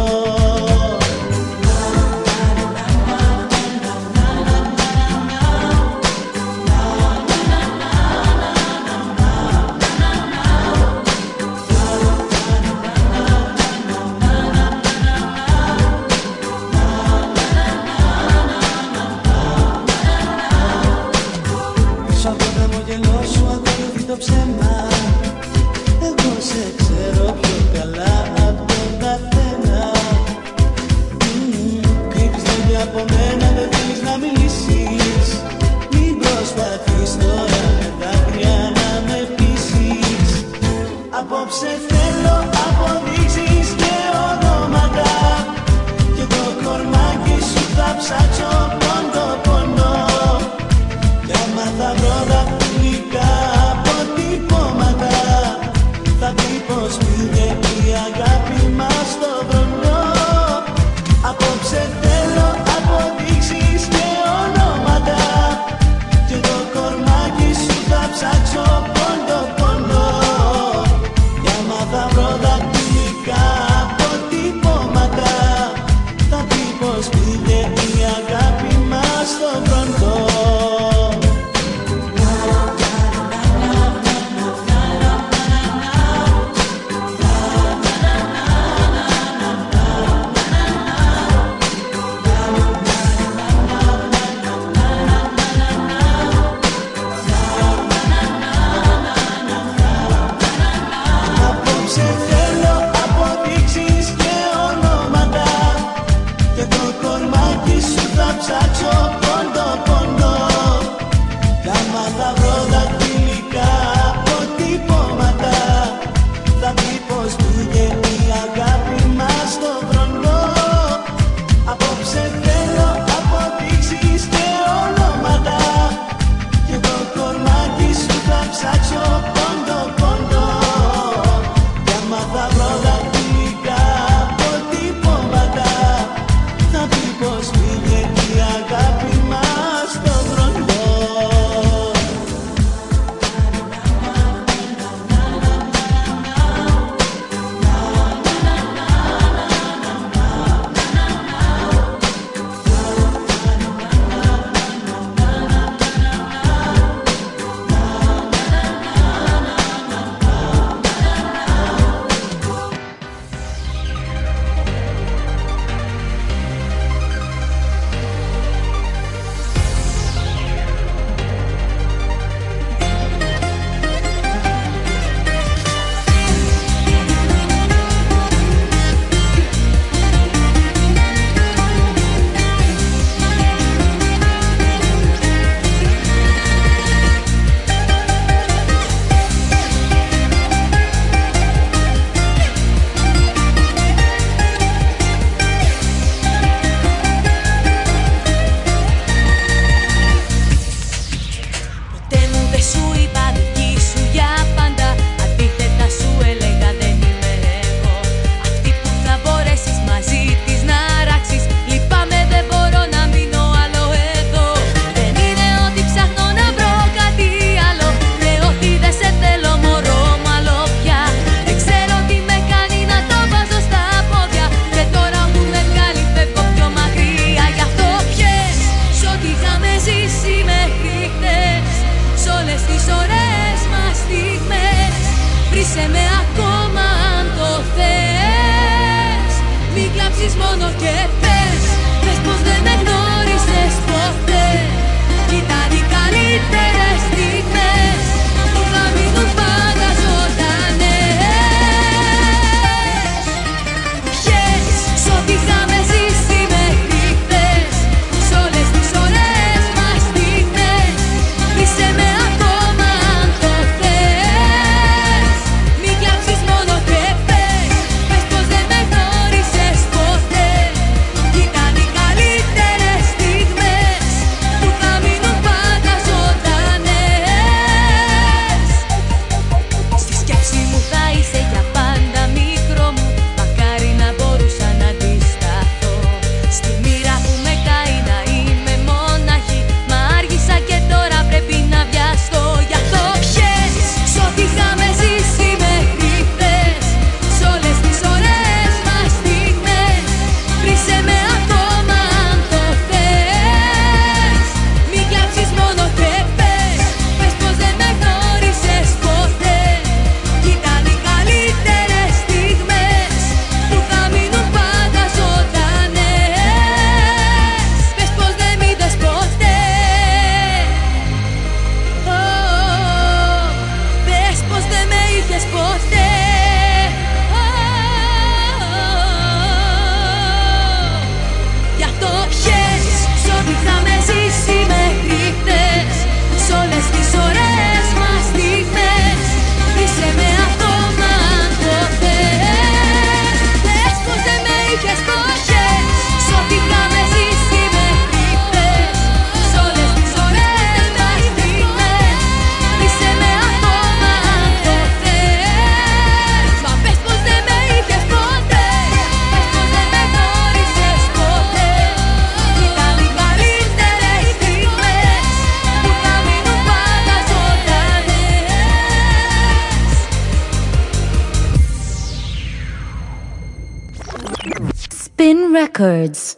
Records.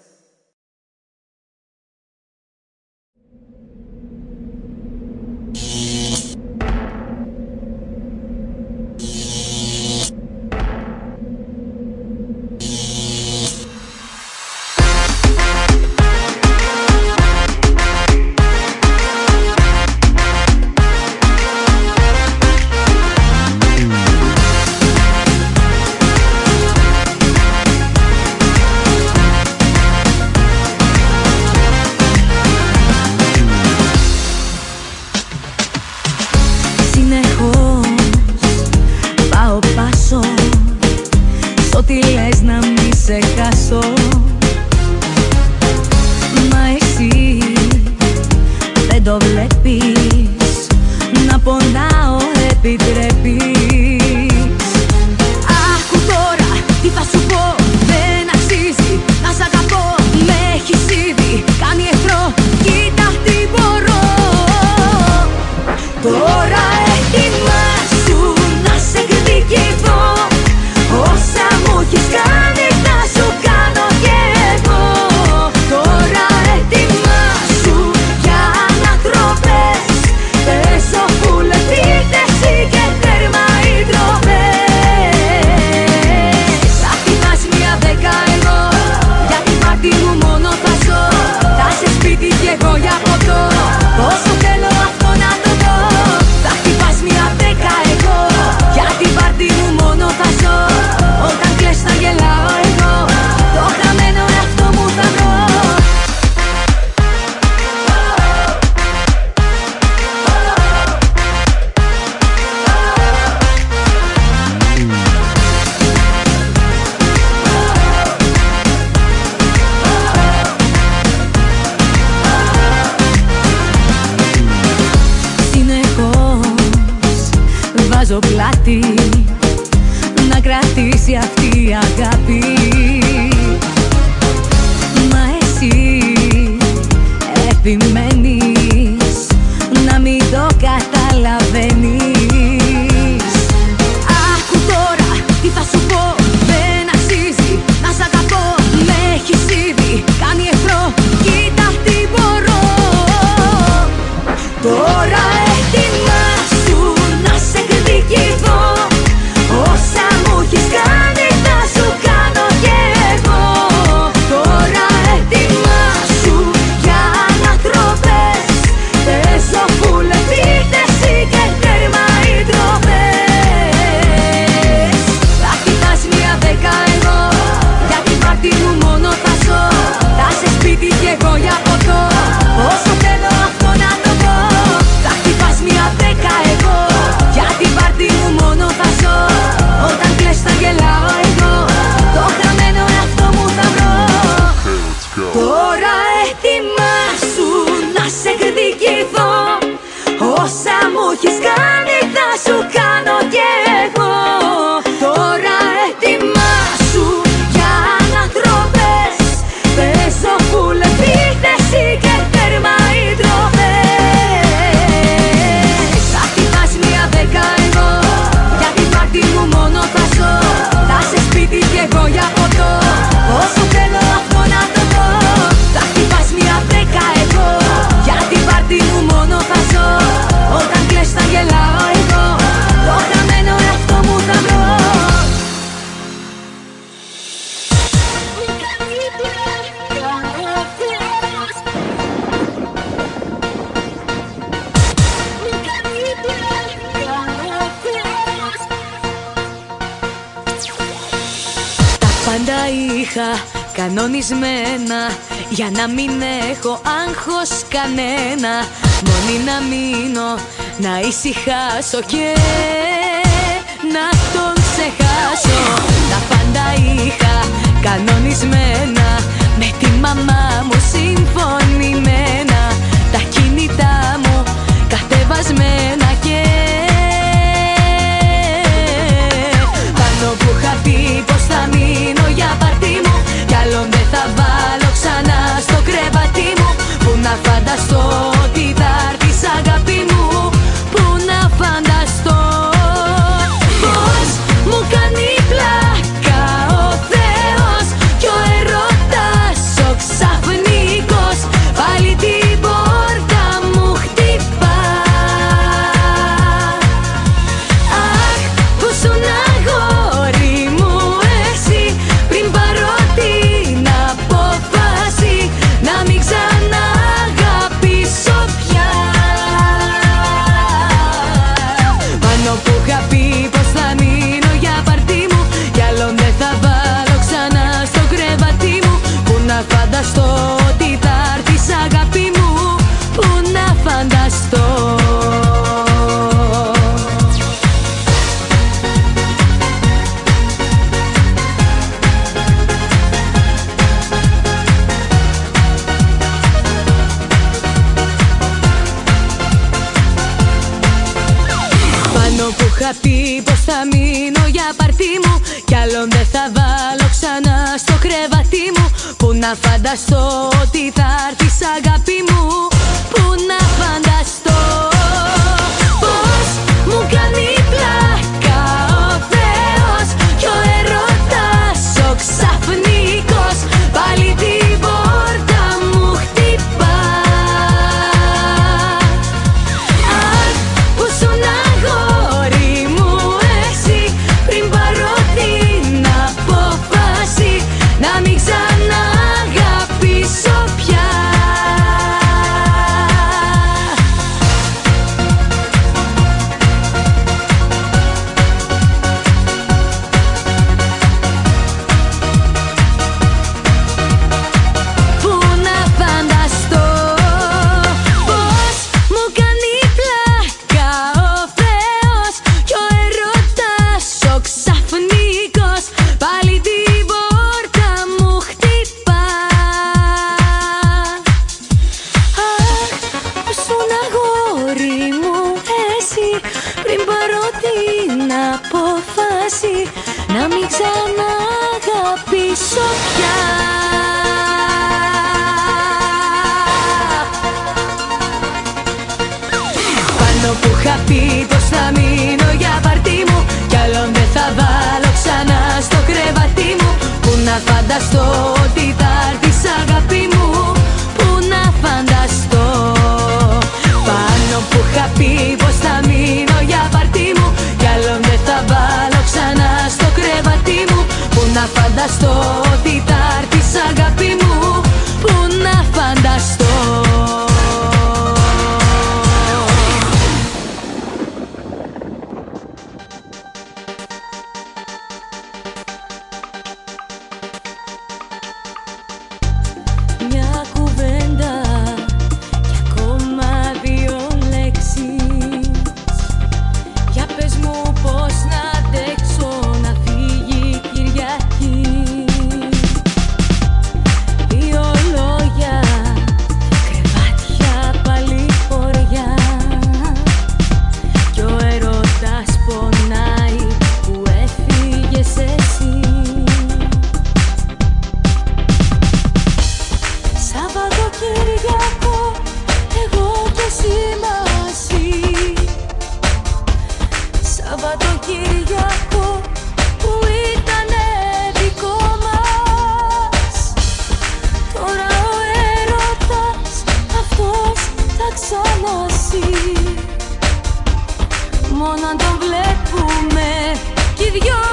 να κρατήσει αυτή η αγάπη. Μα εσύ επιμένεις να μην το καταλαβαίνεις. Άκου τώρα τι θα σου πω, δεν αξίζει να σ' αγαπώ. Με έχεις ήδη κάνει εχθρό, κοίτα τι μπορώ. Τώρα ετοιμάσου να σε εκδικηθώ. Όσα μου έχεις κάνει θα σου κάνω κι εγώ. Τώρα ετοιμάσου για ανατροπές. Παίζω φουλ επίθεση και τέρμα οι ντροπές. Θα χτυπάς μία δέκα εγώ, για την πάρτι μου μόνο θα ζω. Θα σε σπίτι κι εγώ για ποτό, όσο θέλω αυτό να το δω. Θα χτυπάς μία δέκα εγώ, για την πάρτι μου μόνο θα ζω. Όταν κλαις θα γελάω εγώ, το χαμένο εαυτό μου θα βρω. Τώρα ετοιμάσου να σε εκδικηθώ. Όσα μου έχεις κάνει θα σου κάνω κι εγώ. Τώρα ετοιμάσου για ανατροπές. Παίζω φουλ επίθεση και τέρμα οι ντροπές. Θα χτυπάς μία δέκα εγώ, για την πάρτι μου μόνο θα ζω. Θα σε σπίτι κι εγώ για ποτό, όσο θέλω αυτό να το δω. Θα χτυπάς μία δέκα εγώ, για την πάρτι μου μόνο θα ζω. Όταν κλαις θα γελάω εγώ, το χαμένο εαυτό μου θα βρω. Τα πάντα είχα κανονισμένα, για να μην έχω άγχος κανένα. Μόνη να μείνω, να ησυχάσω και να τον ξεχάσω. Τα πάντα είχα κανονισμένα, με τη μαμά μου συμφωνημένα. Τα κινητά μου κατεβασμένα και πάνω που είχα πει πως θα μείνω για πάρτι μου, κι άλλον δεν θα βάλω ξανά στο κρεβάτι μου. Πού να φανταστώ ότι θα έρθεις αγάπη μου, πού να φανταστώ πως μου κάνει πλάκα ο Θεός κι ο έρωτας. είχα πει πως θα μείνω για πάρτι μου, κι άλλον δεν θα βάλω ξανά στο κρεβάτι μου. Πού να φανταστώ ότι θα έρθεις αγάπη μου, πού να φανταστώ πως μου κάνει πλάκα ο Θεός κι ο έρωτας ο ξαφνικός πάλι την πόρτα μου χτυπά. Αχ, που σουν αγόρι μου εσύ, πριν πάρω την απόφαση να μην ξαναγαπήσω πια. Πού να φανταστώ πως μου κάνει πλάκα ο Θεός κι ο έρωτας ο ξαφνικός πάλι την πόρτα μου χτυπά. Αχ, που σουν αγόρι μου εσύ, πριν πάρω την απόφαση να μην ξαναγαπήσω πια. Πάνω που είχα πει πως θα μείνω για πάρτι μου, κι άλλον δεν θα βάλω ξανά στο κρεβάτι μου. Πού να φανταστώ ότι θα έρθεις αγάπη μου, πού να φανταστώ. Πάνω που είχα πει πως θα μείνω για πάρτι μου, κι άλλον δεν θα βάλω ξανά στο κρεβάτι μου. Πού να φανταστώ ότι θα έρθεις αγάπη μου, πού να φανταστώ. Μια κουβέντα και ακόμα δύο λέξεις. Για πες μου πως να αντέξω να φύγει η Κυριακή. Δύο λόγια, κρεβάτια πάλι χωριά, κι ο έρωτας πονάει που έφυγες εσύ. Σαββατοκύριακο, εγώ και εσύ μαζί. Σαββατοκύριακο που ήτανε δικό μας. Τώρα ο έρωτας αυτός θα ξαναζεί. Μόνο αν τον βλέπουμε κι οι δυο